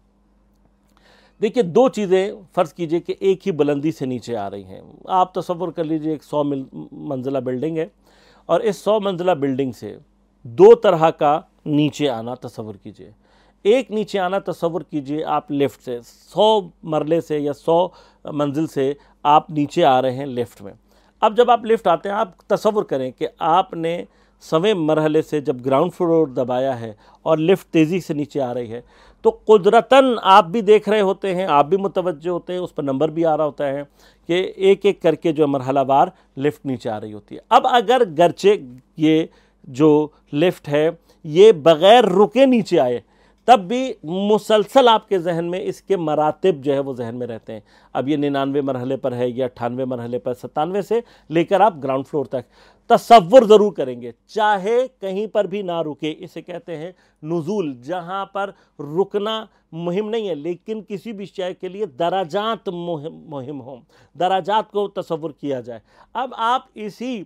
دیکھیے دو چیزیں فرض کیجئے کہ ایک ہی بلندی سے نیچے آ رہی ہیں. آپ تصور کر لیجئے ایک سو منزلہ بلڈنگ ہے اور اس سو منزلہ بلڈنگ سے دو طرح کا نیچے آنا تصور کیجئے. ایک نیچے آنا تصور کیجئے آپ لفٹ سے، سو مرلے سے یا سو منزل سے آپ نیچے آ رہے ہیں لفٹ میں. اب جب آپ لفٹ آتے ہیں آپ تصور کریں کہ آپ نے سویں مرحلے سے جب گراؤنڈ فلور دبایا ہے اور لفٹ تیزی سے نیچے آ رہی ہے تو قدرتاً آپ بھی دیکھ رہے ہوتے ہیں، آپ بھی متوجہ ہوتے ہیں، اس پر نمبر بھی آ رہا ہوتا ہے کہ ایک ایک کر کے جو مرحلہ وار لفٹ نیچے آ رہی ہوتی ہے. اب اگر گرچہ یہ جو لفٹ ہے یہ بغیر رکے نیچے آئے تب بھی مسلسل آپ کے ذہن میں اس کے مراتب جو ہے وہ ذہن میں رہتے ہیں. اب یہ ننانوے مرحلے پر ہے یا اٹھانوے مرحلے پر، ستانوے سے لے کر آپ گراؤنڈ فلور تک تصور ضرور کریں گے، چاہے کہیں پر بھی نہ رکے. اسے کہتے ہیں نزول، جہاں پر رکنا مہم نہیں ہے لیکن کسی بھی شے کے لیے درجات مہم مہم ہوں، درجات کو تصور کیا جائے. اب آپ اسی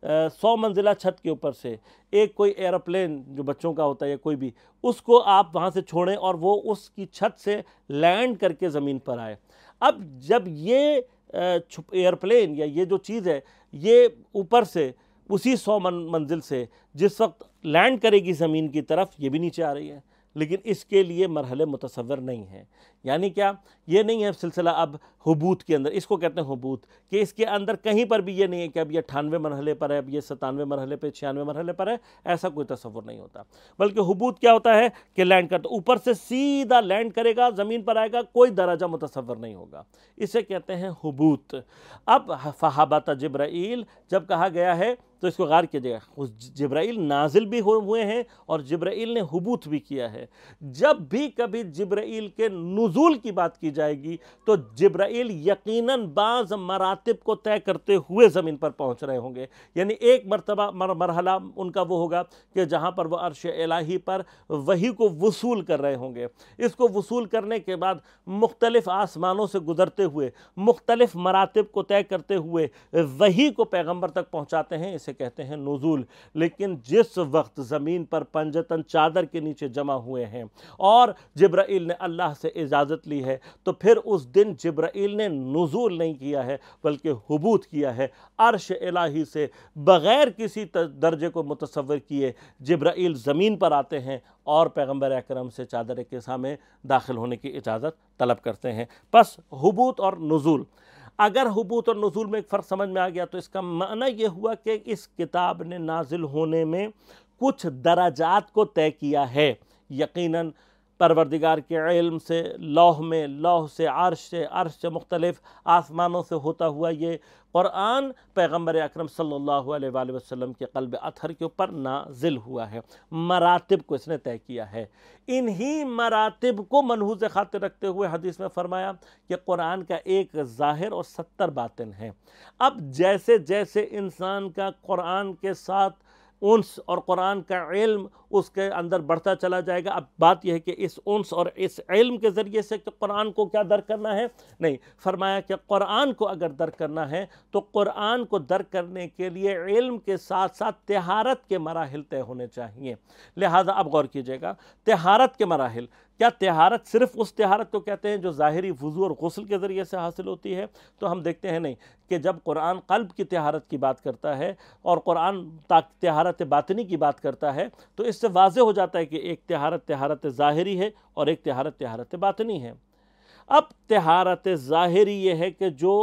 سو منزلہ چھت کے اوپر سے ایک کوئی ایروپلین جو بچوں کا ہوتا ہے یا کوئی بھی، اس کو آپ وہاں سے چھوڑیں اور وہ اس کی چھت سے لینڈ کر کے زمین پر آئے. اب جب یہ ایئرپلین یا یہ جو چیز ہے یہ اوپر سے اسی سو منزل سے جس وقت لینڈ کرے گی زمین کی طرف، یہ بھی نیچے آ رہی ہے لیکن اس کے لیے مرحلے متصور نہیں ہیں. یعنی کیا؟ یہ نہیں ہے سلسلہ اب حبوط کے اندر، اس کو کہتے ہیں حبوط، کہ اس کے اندر کہیں پر بھی یہ نہیں ہے کہ اب یہ اٹھانوے مرحلے پر ہے، اب یہ ستانوے مرحلے پہ، چھیانوے مرحلے پر ہے، ایسا کوئی تصور نہیں ہوتا. بلکہ حبوط کیا ہوتا ہے کہ لینڈ کرتا، اوپر سے سیدھا لینڈ کرے گا، زمین پر آئے گا، کوئی درجہ متصور نہیں ہوگا. اسے کہتے ہیں حبوط. اب فحبط جبرائیل جب کہا گیا ہے تو اس کو غور کیجیے گا، جبرائیل نازل بھی ہوئے ہیں اور جبرائیل نے حبوط بھی کیا ہے. جب بھی کبھی جبرائیل کے نزول کی بات کی جائے گی تو جبرائیل یقیناً بعض مراتب کو طے کرتے ہوئے زمین پر پہنچ رہے ہوں گے. یعنی ایک مرتبہ مرحلہ ان کا وہ ہوگا کہ جہاں پر وہ عرش الہی پر وحی کو وصول کر رہے ہوں گے. اس کو وصول کرنے کے بعد مختلف آسمانوں سے گزرتے ہوئے، مختلف مراتب کو طے کرتے ہوئے وحی کو پیغمبر تک پہنچاتے ہیں. اسے کہتے ہیں نزول. لیکن جس وقت زمین پر پنجتن چادر کے نیچے جمع ہوئے ہیں اور جبرائیل نے اللہ سے اجازت لی ہے تو پھر اس دن جبرائیل نے نزول نہیں کیا ہے بلکہ حبوط کیا ہے. عرش الہی سے بغیر کسی درجے کو متصور کیے جبرائیل زمین پر آتے ہیں اور پیغمبر اکرم سے چادر کسا میں داخل ہونے کی اجازت طلب کرتے ہیں. پس حبوط اور نزول. اگر حبوط اور نزول میں ایک فرق سمجھ میں آ گیا تو اس کا معنی یہ ہوا کہ اس کتاب نے نازل ہونے میں کچھ درجات کو طے کیا ہے. یقیناً परवरदिगार के इल्म से, लौह में, लौह से, अर्श से, अर्श से मुख्तलिफ आसमानों से होता हुआ ये क़ुरान पैगम्बर अकरम सल्लल्लाहु अलैहि वसल्लम के क़ल्ब अतहर के ऊपर नाजिल हुआ है। मरातिब को इसने तय किया है। इन्हीं मरातिब को मनहूज़ खातिर रखते हुए हदीस में फरमाया कि क़ुरान का एक ज़ाहिर और सत्तर बातिन है। अब जैसे जैसे इंसान का क़ुरान के साथ उन्स और क़ुरान का इल्म उसके अंदर बढ़ता चला जाएगा। अब बात यह है कि इस उन्स और इस इल्म के ज़रिए से कि क़ुरान को क्या दर्क करना है, नहीं, फरमाया कि क़ुरान को अगर दर्क करना है तो क़ुरान को दर्क करने के लिए इल्म के साथ साथ तहारत के मराहिल तय होने चाहिए। लिहाजा अब गौर कीजिएगा, तहारत के मराहिल, क्या तहारत सिर्फ़ उस तहारत को कहते हैं जो ज़ाहिरी वुज़ू और गुस्ल के ज़रिए से हासिल होती है? तो हम देखते हैं नहीं, कि जब क़ुरान क़ल्ब की तहारत की बात करता है और क़ुरान तहारत बातिनी की बात करता है तो इससे वाज़े हो जाता है कि एक तहारत तहारत ज़ाहिरी है और एक तहारत तहारत बातिनी है। अब तहारत ज़ाहिरी ये है कि जो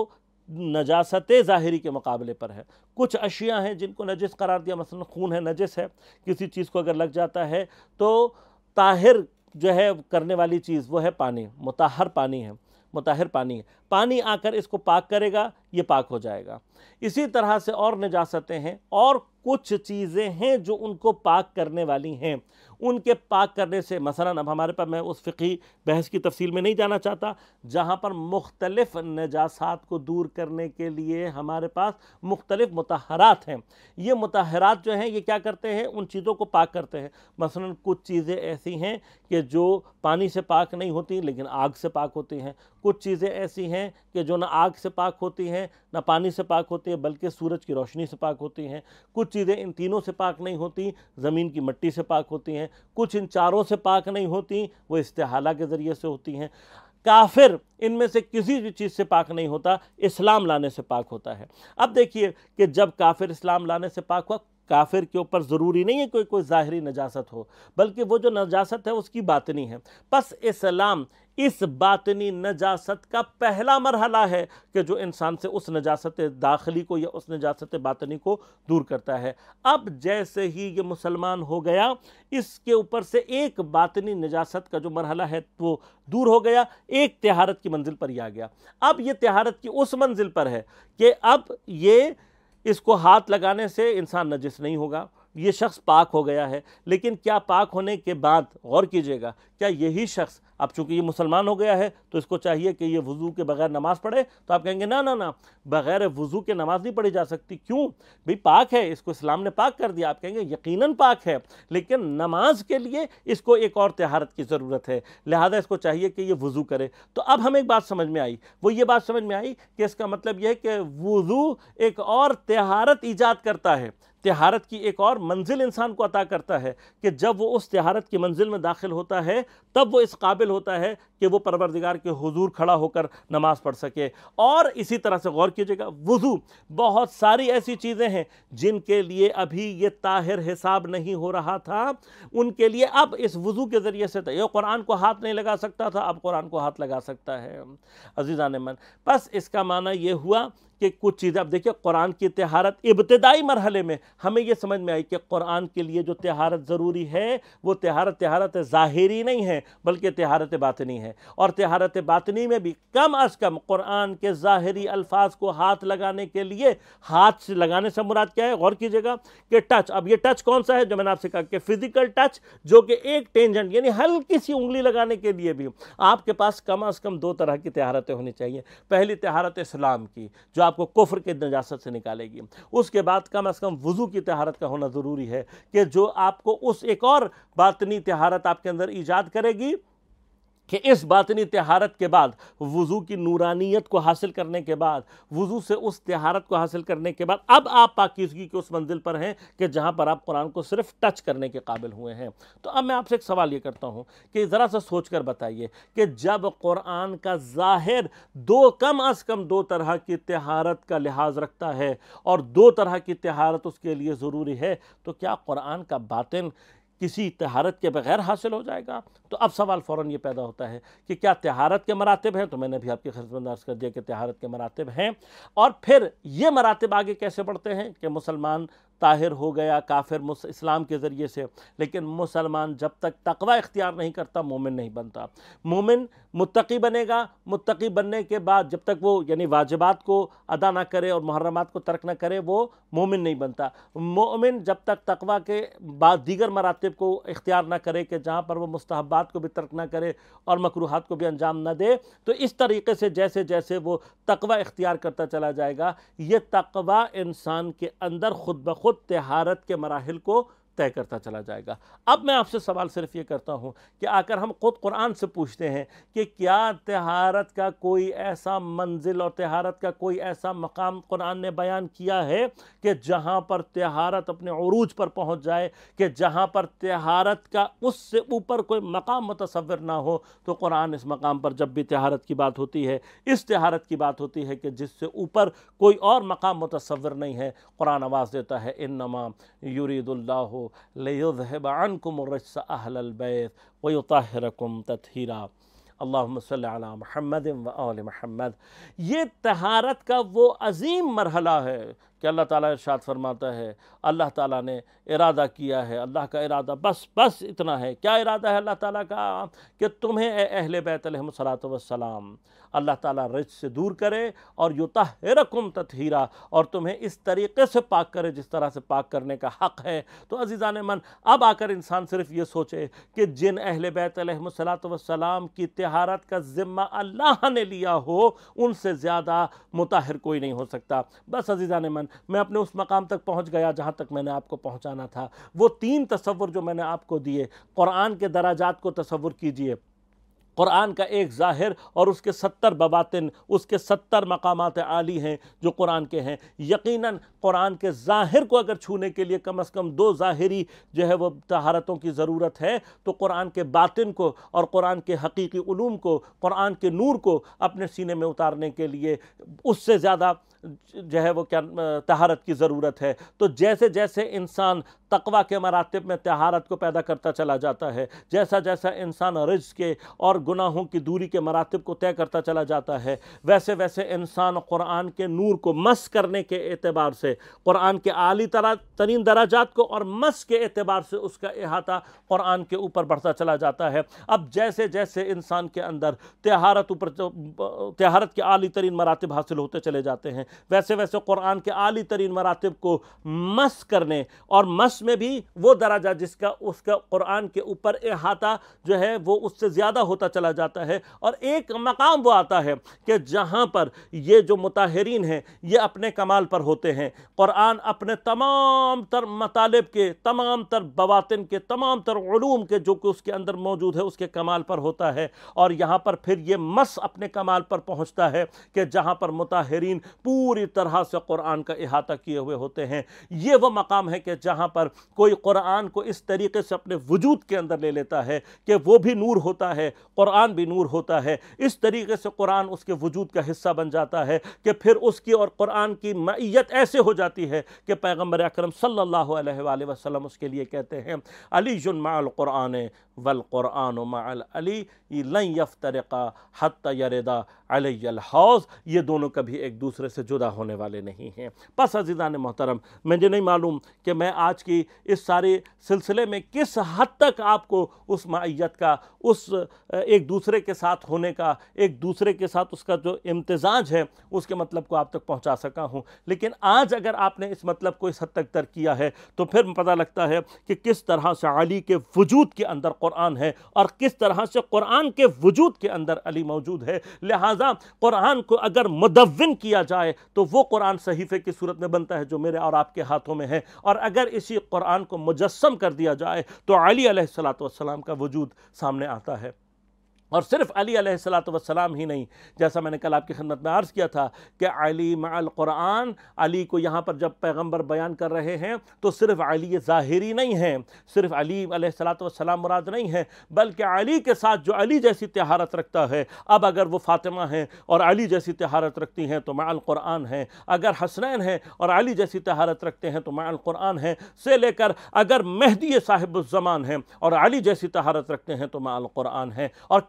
नजासत ज़ाहिरी के मुकाबले पर है। कुछ अशिया हैं जिनको नजिस करार दिया, मसलन खून है, नजिस है, किसी चीज़ को अगर लग जाता है तो ताहिर जो है करने वाली चीज़ वो है पानी, मुताहर पानी है, मुताहिर पानी है, पानी आकर इसको पाक करेगा, ये पाक हो जाएगा। इसी तरह से और नजासतें हैं और कुछ चीज़ें हैं जो उनको पाक करने वाली हैं। उनके पाक करने से मसलन अब हमारे पास, मैं उस फ़िक़ही बहस की तफसील में नहीं जाना चाहता, जहाँ पर मुख्तलिफ़ नजासात को दूर करने के लिए हमारे पास मुख्तलिफ़ मुतहरात हैं। ये मुतहरात जो हैं ये क्या करते हैं, उन चीज़ों को पाक करते हैं। मसलन कुछ चीज़ें ऐसी हैं कि जो पानी से पाक नहीं होती लेकिन आग से पाक होती हैं। कुछ चीज़ें ऐसी हैं कि जो ना आग से पाक होती हैं ना पानी से पाक होती हैं बल्कि सूरज की रोशनी से पाक होती हैं। कुछ चीज़ें इन तीनों से पाक नहीं होती, ज़मीन की मिट्टी से पाक होती हैं। कुछ इन चारों से पाक नहीं होती, वो इस्तिहाला के ज़रिए से होती हैं। काफिर इनमें से किसी भी चीज़ से पाक नहीं होता, इस्लाम लाने से पाक होता है। अब देखिए कि जब काफिर इस्लाम लाने से पाक हुआ, काफिर के ऊपर ज़रूरी नहीं है कोई कोई ज़ाहिरी नजासत हो, बल्कि वो जो नजासत है उसकी बातिनी है। बस इस्लाम इस बातिनी नजासत का पहला मरहला है कि जो इंसान से उस नजासत दाखिली को या उस नजासत बातिनी को दूर करता है। अब जैसे ही ये मुसलमान हो गया, इसके ऊपर से एक बातिनी नजासत का जो मरहला है वो दूर हो गया, एक तहारत की मंजिल पर ही आ गया। अब ये तहारत की उस मंजिल पर है कि अब ये इसको हाथ लगाने से इंसान नजिस नहीं होगा, ये शख्स पाक हो गया है। लेकिन क्या पाक होने के बाद, गौर कीजिएगा, क्या यही शख्स, अब चूंकि ये मुसलमान हो गया है तो इसको चाहिए कि ये वज़ू के बगैर नमाज पढ़े? तो आप कहेंगे ना ना ना, बगैर वज़ू के नमाज नहीं पढ़ी जा सकती। क्यों भाई? पाक है, इसको इस्लाम ने पाक कर दिया। आप कहेंगे यकीनन पाक है, लेकिन नमाज के लिए इसको एक और तहारत की ज़रूरत है, लिहाजा इसको चाहिए कि ये वज़ू करे। तो अब हमें एक बात समझ में आई, वो ये बात समझ में आई कि इसका मतलब यह है कि वज़ू एक और तहारत ईजाद करता है, तहारत की एक और मंजिल इंसान को अता करता है कि जब वो उस तहारत की मंजिल में दाखिल होता है तब वो इस काबिल होता है कि वो परवरदिगार के हुजूर खड़ा होकर नमाज पढ़ सके। और इसी तरह से गौर कीजिएगा, वज़ू, बहुत सारी ऐसी चीज़ें हैं जिनके लिए अभी ये ताहिर हिसाब नहीं हो रहा था, उनके लिए अब इस वज़ू के ज़रिए से ये कुरान को हाथ नहीं लगा सकता था, अब कुरान को हाथ लगा सकता है। अज़ीज़ान मन, बस इसका माना ये हुआ कि कुछ चीज़ें, अब देखिए कुरान की तहारत इब्तिदाई मरहले में हमें यह समझ में आई कि कुरान के लिए जो तहारत ज़रूरी है वो तहारत तहारत ज़ाहिरी नहीं है बल्कि तहारत बातिनी है। और तहारत बातिनी में भी कम अज़ कम कुरान के ज़ाहिरी अल्फाज को हाथ लगाने के लिए, हाथ से लगाने से मुराद क्या है? गौर कीजिएगा कि टच, अब ये टच कौन सा है जो मैंने आपसे कहा कि फिजिकल टच, जो कि एक टेंजेंट यानी हल्की सी उंगली लगाने के लिए भी आपके पास कम अज़ कम दो तरह की तहारतें होनी चाहिए। पहली तहारत इस्लाम की जो आपको कुफ्र के नजासत से निकालेगी, उसके बाद कम अज़ कम वज़ू की तहारत का होना ज़रूरी है कि जो आपको उस एक और बातनी तहारत आपके अंदर ईजाद करेगी कि इस बातनी तहारत के बाद, वज़ू की नूरानियत को हासिल करने के बाद, वज़ू से उस तहारत को हासिल करने के बाद अब आप पाकीज़गी के उस मंजिल पर हैं कि जहाँ पर आप कुरान को सिर्फ टच करने के काबिल हुए हैं। तो अब मैं आपसे एक सवाल ये करता हूँ कि ज़रा सा सोच कर बताइए कि जब कुरान का ज़ाहिर दो कम अज़ कम दो तरह की तहारत का लिहाज रखता है और दो तरह की तहारत उसके लिए ज़रूरी है, तो क्या कुरान का बातिन किसी तहारत के बगैर हासिल हो जाएगा? तो अब सवाल फ़ौरन ये पैदा होता है कि क्या तहारत के मरातिब हैं? तो मैंने भी आपके खिदमत में अर्ज़ कर दिया कि तहारत के मरातिब हैं। और फिर ये मरातिब आगे कैसे बढ़ते हैं कि मुसलमान طاہر ہو گیا کافر اسلام کے ذریعے سے، لیکن مسلمان جب تک تقوی اختیار نہیں کرتا مومن نہیں بنتا۔ مومن متقی بنے گا، متقی بننے کے بعد جب تک وہ یعنی واجبات کو ادا نہ کرے اور محرمات کو ترک نہ کرے وہ مومن نہیں بنتا۔ مومن جب تک تقوی کے بعد دیگر مراتب کو اختیار نہ کرے کہ جہاں پر وہ مستحبات کو بھی ترک نہ کرے اور مکروہات کو بھی انجام نہ دے، تو اس طریقے سے جیسے جیسے وہ تقوی اختیار کرتا چلا جائے گا، یہ تقوی انسان کے اندر خود بخود طہارت کے مراحل کو طے کرتا چلا جائے گا۔ اب میں آپ سے سوال صرف یہ کرتا ہوں کہ آ کر ہم خود قرآن سے پوچھتے ہیں کہ کیا طہارت کا کوئی ایسا منزل اور طہارت کا کوئی ایسا مقام قرآن نے بیان کیا ہے کہ جہاں پر طہارت اپنے عروج پر پہنچ جائے، کہ جہاں پر طہارت کا اس سے اوپر کوئی مقام متصور نہ ہو؟ تو قرآن اس مقام پر جب بھی طہارت کی بات ہوتی ہے، اس طہارت کی بات ہوتی ہے کہ جس سے اوپر کوئی اور مقام متصور نہیں ہے، قرآن آواز دیتا ہے انما یرید اللہ لیذہب عنکم الرجس اہل البیت ویطہرکم تطہیرا۔ اللہم صلی علی محمد و آل محمد۔ یہ طہارت کا وہ عظیم مرحلہ ہے کہ اللہ تعالیٰ ارشاد فرماتا ہے، اللہ تعالیٰ نے ارادہ کیا ہے، اللہ کا ارادہ بس بس اتنا ہے۔ کیا ارادہ ہے اللہ تعالیٰ کا؟ کہ تمہیں اے اہل بیت علیہم الصلاۃ والسلام اللہ تعالیٰ رجس سے دور کرے اور یطہرکم تطہیرا، اور تمہیں اس طریقے سے پاک کرے جس طرح سے پاک کرنے کا حق ہے۔ تو عزیزان من، اب آ کر انسان صرف یہ سوچے کہ جن اہل بیت علیہم الصلاۃ والسلام کی طہارت کا ذمہ اللہ نے لیا ہو، ان سے زیادہ مطہر کوئی نہیں ہو سکتا۔ بس عزیزان من، میں اپنے اس مقام تک پہنچ گیا جہاں تک میں نے آپ کو پہنچانا تھا۔ وہ تین تصور جو میں نے آپ کو دیے، قرآن کے دراجات کو تصور کیجئے، قرآن کا ایک ظاہر اور اس کے ستر بباطن، اس کے ستر مقامات عالی ہیں جو قرآن کے ہیں۔ یقیناً قرآن کے ظاہر کو اگر چھونے کے لیے کم از کم دو ظاہری جو ہے وہ طہارتوں کی ضرورت ہے، تو قرآن کے باطن کو اور قرآن کے حقیقی علوم کو، قرآن کے نور کو اپنے سینے میں اتارنے کے لیے اس سے زیادہ جو ہے وہ کیا طہارت کی ضرورت ہے۔ تو جیسے جیسے انسان تقوی کے مراتب میں طہارت کو پیدا کرتا چلا جاتا ہے، جیسا جیسا انسان رجس کے اور گناہوں کی دوری کے مراتب کو طے کرتا چلا جاتا ہے، ویسے ویسے انسان قرآن کے نور کو مس کرنے کے اعتبار سے، قرآن کے اعلی ترین درجات کو اور مس کے اعتبار سے اس کا احاطہ قرآن کے اوپر بڑھتا چلا جاتا ہے۔ اب جیسے جیسے انسان کے اندر طہارت اوپر طہارت کے اعلی ترین مراتب حاصل ہوتے چلے جاتے ہیں، ویسے ویسے قرآن کے اعلی ترین مراتب کو مس کرنے، اور مس میں بھی وہ درجہ جس کا اس کا قرآن کے اوپر احاطہ جو ہے وہ اس سے زیادہ ہوتا چلا جاتا ہے، اور ایک مقام وہ آتا ہے کہ جہاں پر یہ جو مطہرین ہیں یہ اپنے کمال پر ہوتے ہیں، قرآن اپنے تمام تر مطالب کے، تمام تر بواطن کے، تمام تر علوم کے جو کہ اس کے اندر موجود ہے اس کے کمال پر ہوتا ہے، اور یہاں پر پھر یہ مس اپنے کمال پر پہنچتا ہے کہ جہاں پر مطہرین پوری طرح سے قرآن کا احاطہ کیے ہوئے ہوتے ہیں۔ یہ وہ مقام ہے کہ جہاں پر کوئی قرآن کو اس طریقے سے اپنے وجود کے اندر لے لیتا ہے کہ وہ بھی نور ہوتا ہے، قرآن بھی نور ہوتا ہے، اس طریقے سے قرآن اس کے وجود کا حصہ بن جاتا ہے کہ پھر اس کی اور قرآن کی معیت ایسے ہو جاتی ہے کہ پیغمبر اکرم صلی اللہ علیہ وآلہ وسلم اس کے لیے کہتے ہیں علی مع القرآن والقرآن مع العلی لن یفترقا حتی یردا علی الحوض۔ یہ دونوں کبھی ایک دوسرے سے جدا ہونے والے نہیں ہیں۔ پس عزیزان محترم، مجھے نہیں معلوم کہ میں آج کی اس سارے سلسلے میں کس حد تک آپ کو اس معیت کا، اس ایک دوسرے کے ساتھ ہونے کا، ایک دوسرے کے ساتھ اس کا جو امتزاج ہے اس کے مطلب کو آپ تک پہنچا سکا ہوں، لیکن آج اگر آپ نے اس مطلب کو اس حد تک ترک کیا ہے تو پھر پتہ لگتا ہے کہ کس طرح سے علی کے وجود کے اندر قرآن ہے اور کس طرح سے قرآن کے وجود کے اندر علی موجود ہے۔ لہٰذا قرآن کو اگر مدون کیا جائے تو وہ قرآن صحیفے کی صورت میں بنتا ہے جو میرے اور آپ کے ہاتھوں میں ہے، اور اگر اسی قرآن کو مجسم کر دیا جائے تو علی علیہ الصلوۃ والسلام کا وجود سامنے آتا ہے۔ اور صرف علی علیہ الصلوۃ والسلام ہی نہیں، جیسا میں نے کل آپ کی خدمت میں عرض کیا تھا کہ علی مع القرآن، علی کو یہاں پر جب پیغمبر بیان کر رہے ہیں تو صرف علی ظاہری نہیں ہیں، صرف علی علیہ الصلوۃ والسلام مراد نہیں ہے، بلکہ علی کے ساتھ جو علی جیسی طہارت رکھتا ہے، اب اگر وہ فاطمہ ہیں اور علی جیسی طہارت رکھتی ہیں تو مع القرآن ہیں، اگر حسنین ہیں اور علی جیسی طہارت رکھتے ہیں تو مع القرآن ہیں، سے لے کر اگر مہدی صاحب الزمان ہیں اور علی جیسی طہارت رکھتے ہیں تو مع القرآن ہیں، اور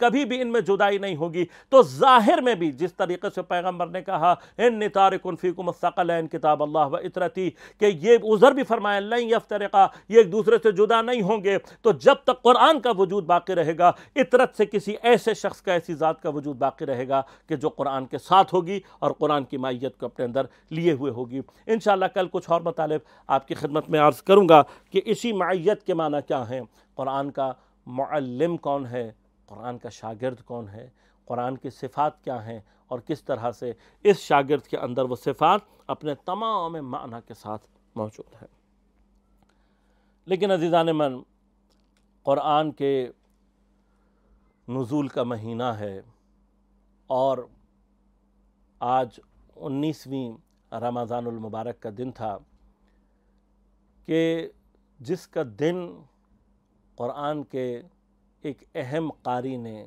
کبھی بھی ان میں جدائی نہیں ہوگی۔ تو ظاہر میں بھی جس طریقے سے پیغمبر نے کہا انی تارک فیکم الثقلین کتاب اللہ و اطرتی، کہ یہ عذر بھی فرمایا لن یفترقا، یہ ایک دوسرے سے جدا نہیں ہوں گے، تو جب تک قرآن کا وجود باقی رہے گا اطرت سے کسی ایسے شخص کا، ایسی ذات کا وجود باقی رہے گا کہ جو قرآن کے ساتھ ہوگی اور قرآن کی مائیت کو اپنے اندر لیے ہوئے ہوگی۔ انشاءاللہ کل کچھ اور مطالب آپ کی خدمت میں عرض کروں گا کہ اسی معیت کے معنی کیا ہیں، قرآن کا معلم کون ہے، قرآن کا شاگرد کون ہے، قرآن کی صفات کیا ہیں، اور کس طرح سے اس شاگرد کے اندر وہ صفات اپنے تمام معنی کے ساتھ موجود ہیں۔ لیکن عزیزان من، قرآن کے نزول کا مہینہ ہے اور آج انیسویں رمضان المبارک کا دن تھا کہ جس کا دن قرآن کے ایک اہم قاری نے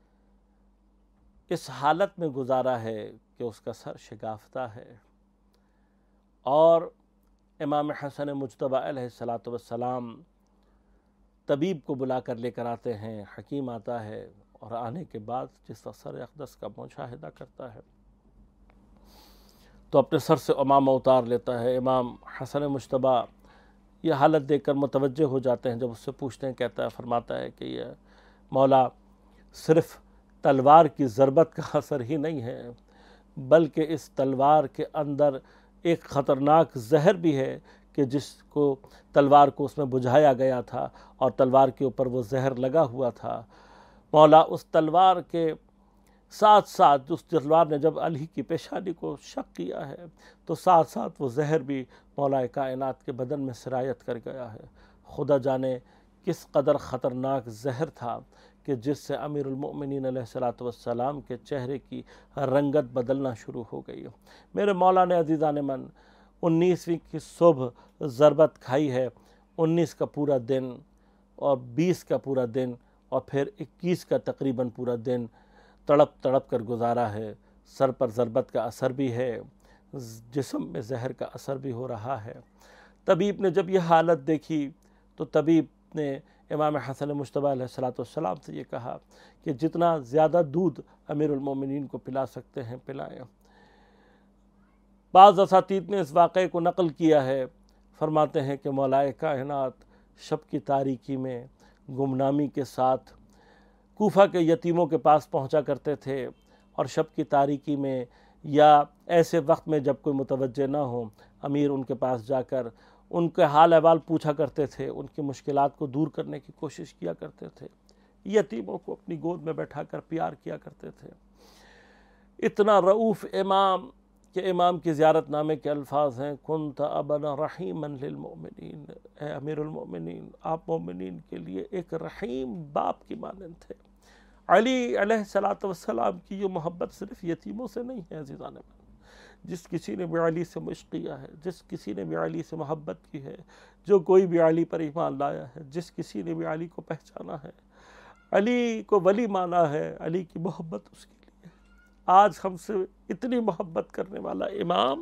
اس حالت میں گزارا ہے کہ اس کا سر شگافتہ ہے، اور امام حسن مجتبیٰ علیہ الصلاۃ والسلام طبیب کو بلا کر لے کر آتے ہیں، حکیم آتا ہے اور آنے کے بعد جس کا سر اقدس کا مشاہدہ کرتا ہے تو اپنے سر سے امامہ اتار لیتا ہے۔ امام حسن مجتبیٰ یہ حالت دیکھ کر متوجہ ہو جاتے ہیں، جب اس سے پوچھتے ہیں کہتا ہے فرماتا ہے کہ یہ مولا صرف تلوار کی ضربت کا اثر ہی نہیں ہے، بلکہ اس تلوار کے اندر ایک خطرناک زہر بھی ہے کہ جس کو تلوار کو اس میں بجھایا گیا تھا اور تلوار کے اوپر وہ زہر لگا ہوا تھا۔ مولا اس تلوار کے ساتھ ساتھ اس تلوار نے جب علی کی پیشانی کو شق کیا ہے تو ساتھ ساتھ وہ زہر بھی مولا کائنات کے بدن میں سرایت کر گیا ہے۔ خدا جانے کس قدر خطرناک زہر تھا کہ جس سے امیر المؤمنین علیہ الصلاۃ والسلام کے چہرے کی رنگت بدلنا شروع ہو گئی۔ میرے مولا نے عزیزان من انیسویں کی صبح ضربت کھائی ہے، انیس کا پورا دن اور بیس کا پورا دن اور پھر اکیس کا تقریباً پورا دن تڑپ تڑپ کر گزارا ہے۔ سر پر ضربت کا اثر بھی ہے، جسم میں زہر کا اثر بھی ہو رہا ہے۔ طبیب نے جب یہ حالت دیکھی تو طبیب نے امام حسن مجتبیٰ علیہ الصلاۃ والسلام سے یہ کہا کہ جتنا زیادہ دودھ امیر المومنین کو پلا سکتے ہیں پلائیں۔ بعض اساتید نے اس واقعے کو نقل کیا ہے، فرماتے ہیں کہ مولا کائنات شب کی تاریکی میں گمنامی کے ساتھ کوفہ کے یتیموں کے پاس پہنچا کرتے تھے، اور شب کی تاریکی میں یا ایسے وقت میں جب کوئی متوجہ نہ ہو امیر ان کے پاس جا کر ان کے حال احوال پوچھا کرتے تھے، ان کی مشکلات کو دور کرنے کی کوشش کیا کرتے تھے، یتیموں کو اپنی گود میں بیٹھا کر پیار کیا کرتے تھے۔ اتنا رعوف امام کہ امام کی زیارت نامے کے الفاظ ہیں کنت ابا رحیما للمؤمنین، اے امیر المؤمنین آپ مومنین کے لیے ایک رحیم باپ کی مانند تھے۔ علی علیہ الصلاۃ والسلام کی یہ محبت صرف یتیموں سے نہیں ہے عزیزان من، جس کسی نے بھی علی سے مشق کیا ہے، جس کسی نے بھی علی سے محبت کی ہے، جو کوئی بھی علی پر ایمان لایا ہے، جس کسی نے بھی علی کو پہچانا ہے، علی کو ولی مانا ہے، علی کی محبت اس کے لیے۔ آج ہم سے اتنی محبت کرنے والا امام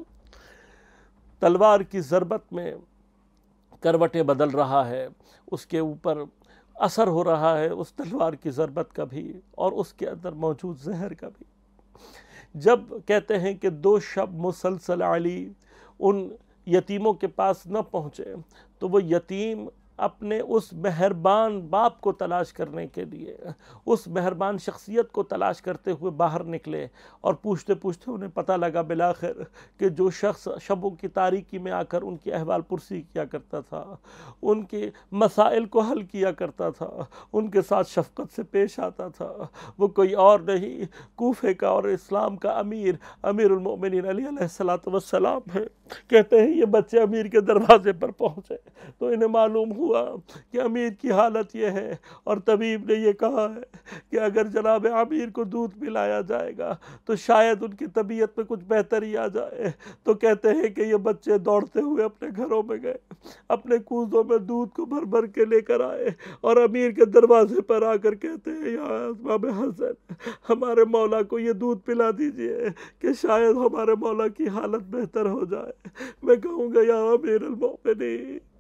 تلوار کی ضربت میں کروٹیں بدل رہا ہے، اس کے اوپر اثر ہو رہا ہے اس تلوار کی ضربت کا بھی اور اس کے اندر موجود زہر کا بھی۔ جب کہتے ہیں کہ دو شب مسلسل علی ان یتیموں کے پاس نہ پہنچے تو وہ یتیم اپنے اس مہربان باپ کو تلاش کرنے کے لیے، اس مہربان شخصیت کو تلاش کرتے ہوئے باہر نکلے، اور پوچھتے پوچھتے انہیں پتہ لگا بالآخر کہ جو شخص شبوں کی تاریکی میں آ کر ان کی احوال پرسی کیا کرتا تھا، ان کے مسائل کو حل کیا کرتا تھا، ان کے ساتھ شفقت سے پیش آتا تھا، وہ کوئی اور نہیں کوفے کا اور اسلام کا امیر امیر المؤمنین علی علیہ الصلاۃ والسلام ہے۔ کہتے ہیں یہ بچے امیر کے دروازے پر پہنچے تو انہیں معلوم ہوا کہ امیر کی حالت یہ ہے، اور طبیب نے یہ کہا ہے کہ اگر جناب امیر کو دودھ پلایا جائے گا تو شاید ان کی طبیعت میں کچھ بہتری آ جائے۔ تو کہتے ہیں کہ یہ بچے دوڑتے ہوئے اپنے گھروں میں گئے، اپنے کوزوں میں دودھ کو بھر بھر کے لے کر آئے، اور امیر کے دروازے پر آ کر کہتے ہیں یا امام حسن ہمارے مولا کو یہ دودھ پلا دیجئے کہ شاید ہمارے مولا کی حالت بہتر ہو جائے۔ میں کہوں گا یا امیر المؤمنین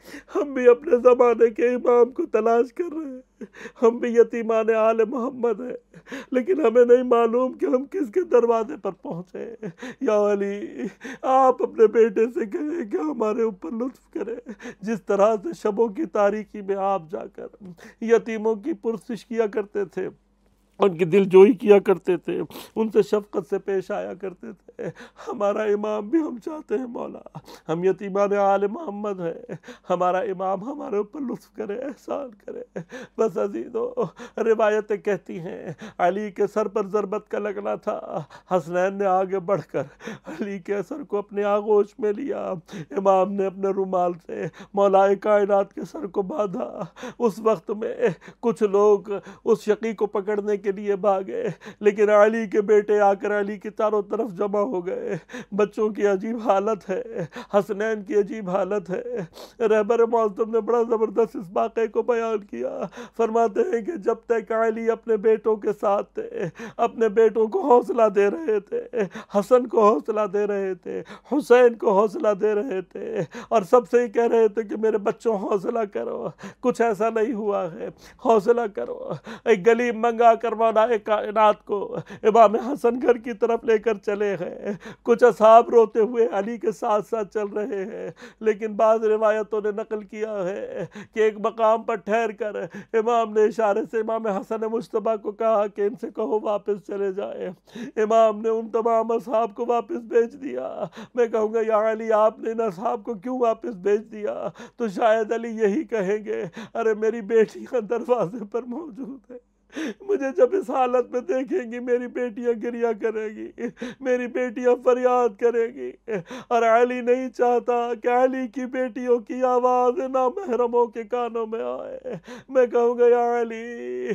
ہم بھی اپنے زمانے کے امام کو تلاش کر رہے ہیں، ہم بھی یتیمان آل محمد ہیں، لیکن ہمیں نہیں معلوم کہ ہم کس کے دروازے پر پہنچے۔ یا علی، آپ اپنے بیٹے سے کہیں کہ ہمارے اوپر لطف کرے، جس طرح سے شبوں کی تاریکی میں آپ جا کر یتیموں کی پرسش کیا کرتے تھے، ان کی دل جوئی کیا کرتے تھے، ان سے شفقت سے پیش آیا کرتے تھے، ہمارا امام بھی ہم چاہتے ہیں مولا، ہم یتیمان آل محمد ہیں، ہمارا امام ہمارے اوپر لطف کرے، احسان کرے۔ بس عزیزو، روایتیں کہتی ہیں علی کے سر پر ضربت کا لگنا تھا، حسنین نے آگے بڑھ کر علی کے سر کو اپنے آغوش میں لیا، امام نے اپنے رومال سے مولا کائنات کے سر کو باندھا۔ اس وقت میں کچھ لوگ اس شقی کو پکڑنے کے لیے بھاگے، لیکن علی کے بیٹے آ کر علی کی چاروں طرف جمع ہو گئے۔ بچوں کی عجیب حالت ہے، حسنین کی عجیب حالت ہے۔ رہبر معظم نے بڑا زبردست اس واقعے کو بیان کیا، فرماتے ہیں کہ جب تک علی اپنے بیٹوں کے ساتھ تھے، اپنے بیٹوں کو حوصلہ دے رہے تھے، حسن کو حوصلہ دے رہے تھے، حسین کو حوصلہ دے رہے تھے، اور سب سے ہی کہہ رہے تھے کہ میرے بچوں حوصلہ کرو، کچھ ایسا نہیں ہوا ہے، حوصلہ کرو۔ ایک گلی منگا کر مولا کائنات کو امام حسن گھر کی طرف لے کر چلے ہیں، کچھ اصحاب روتے ہوئے علی کے ساتھ ساتھ چل رہے ہیں، لیکن بعض روایتوں نے نقل کیا ہے کہ ایک مقام پر ٹھہر کر امام نے اشارے سے امام حسن مجتبیٰ کو کہا کہ ان سے کہو واپس چلے جائیں۔ امام نے ان تمام اصحاب کو واپس بھیج دیا۔ میں کہوں گا یا علی، آپ نے ان اصحاب کو کیوں واپس بھیج دیا؟ تو شاید علی یہی کہیں گے، ارے میری بیٹیاں دروازے پر موجود ہیں، مجھے جب اس حالت میں دیکھیں گی میری بیٹیاں گریہ کریں گی، میری بیٹیاں فریاد کریں گی، اور علی نہیں چاہتا کہ علی کی بیٹیوں کی آواز نامحرموں کے کانوں میں آئے۔ میں کہوں گا یا علی،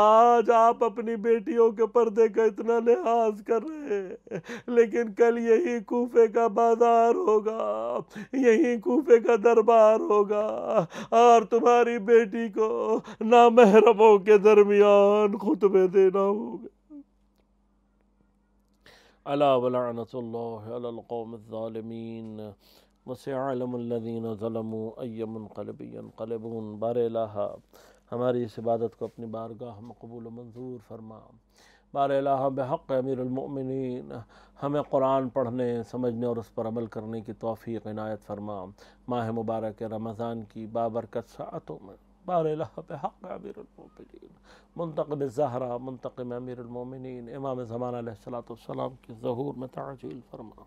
آج آپ اپنی بیٹیوں کے پردے کا اتنا لحاظ کر رہے ہیں، لیکن کل یہی کوفے کا بازار ہوگا، یہی کوفے کا دربار ہوگا، اور تمہاری بیٹی کو نامحرموں کے درمیان خطبے دینا ہوگا۔ الا ولعنۃ اللہ علی القوم الظالمین وسيعلم الذین ظلموا ای منقلب ینقلبون۔ بار الہ، ہماری اس عبادت کو اپنی بارگاہ میں قبول و منظور فرما۔ بار الہ، بحق امیر المؤمنین ہمیں قرآن پڑھنے، سمجھنے اور اس پر عمل کرنے کی توفیق عنایت فرما۔ ماہ مبارک رمضان کی بابرکت ساعتوں میں بار الہ، بحق امیر المؤمنین منتقم الزہرا، منتقم امیر المؤمنین امام زمان علیہ السلام کی ظہور میں تعجیل فرما۔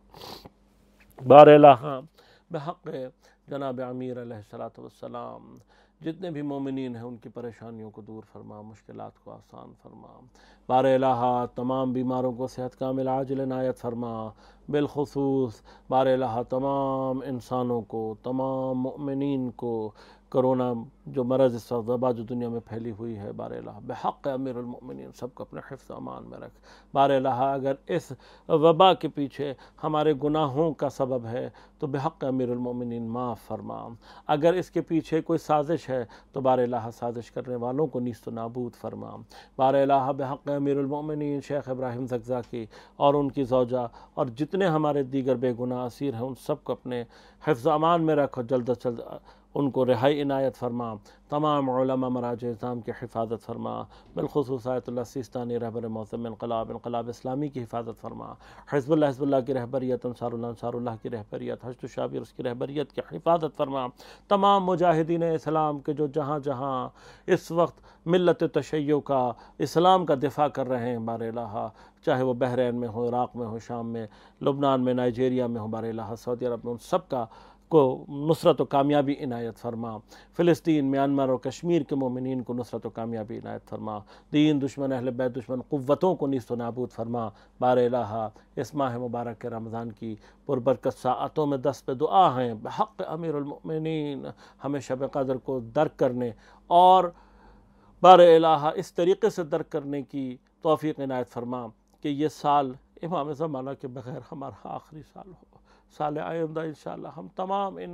بار الہ، بحق جناب امیر علیہ السلام جتنے بھی مومنین ہیں ان کی پریشانیوں کو دور فرما، مشکلات کو آسان فرما۔ بار الہ، تمام بیماروں کو صحت کامل عاجل عنایت فرما۔ بالخصوص بار الہ، تمام انسانوں کو، تمام مؤمنین کو کرونا جو مرض، اس وقت وبا جو دنیا میں پھیلی ہوئی ہے، بار الہ بحق امیر المؤمنین سب کو اپنے حفظ و امان میں رکھ۔ بار الہ، اگر اس وبا کے پیچھے ہمارے گناہوں کا سبب ہے تو بحق امیر المؤمنین معاف فرما۔ اگر اس کے پیچھے کوئی سازش ہے تو بار الہ سازش کرنے والوں کو نیست و نابود فرما۔ بار الہ، بحق امیر المؤمنین شیخ ابراہیم زکزاکی اور ان کی زوجہ اور جتنے ہمارے دیگر بے گناہ اسیر ہیں ان سب کو اپنے حفظ و امان میں رکھ اور جلد از جلد ان کو رہائی عنایت فرما۔ تمام علماء مراجع اعظام کی حفاظت فرما، بالخصوص آیت اللہ سیستانی رہبر معظم انقلاب انقلاب اسلامی کی حفاظت فرما۔ حزب اللہ حزب اللہ کی رہبریت، انصار اللہ انصار اللہ کی رہبریت، حشد الشعبی اس کی رہبریت کی حفاظت فرما۔ تمام مجاہدین اسلام کے جو جہاں جہاں اس وقت ملت تشیع کا، اسلام کا دفاع کر رہے ہیں، بار الہ چاہے وہ بحرین میں ہو، عراق میں ہو، شام میں، لبنان میں، نائجیریا میں ہو، بار الہ سعودی عرب میں، ان سب کا کو نصرت و کامیابی عنایت فرما۔ فلسطین، میانمار اور کشمیر کے مومنین کو نصرت و کامیابی عنایت فرما۔ دین دشمن، اہل بیت دشمن قوتوں کو نیست و نابود فرما۔ بار الہ، اس ماہ مبارک کے رمضان کی پربرکت ساعتوں میں دست پہ دعا ہیں، بحق امیر المؤمنین ہمیں شب قدر کو درک کرنے اور بار الہ اس طریقے سے درک کرنے کی توفیق عنایت فرما کہ یہ سال امام زمانہ کے بغیر ہمارا آخری سال ہو۔ سال آئندہ انشاءاللہ ہم تمام ان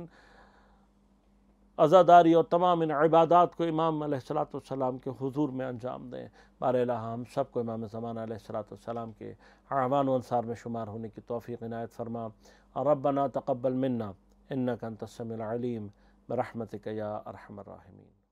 عزاداری اور تمام ان عبادات کو امام علیہ السلام کے حضور میں انجام دیں۔ بار الہ، ہم سب کو امام زمانہ علیہ السلام کے اعوان و انصار میں شمار ہونے کی توفیق عنایت فرما۔ ربنا تقبل منا انک انت السمیع العلیم برحمتک یا ارحم الراحمین۔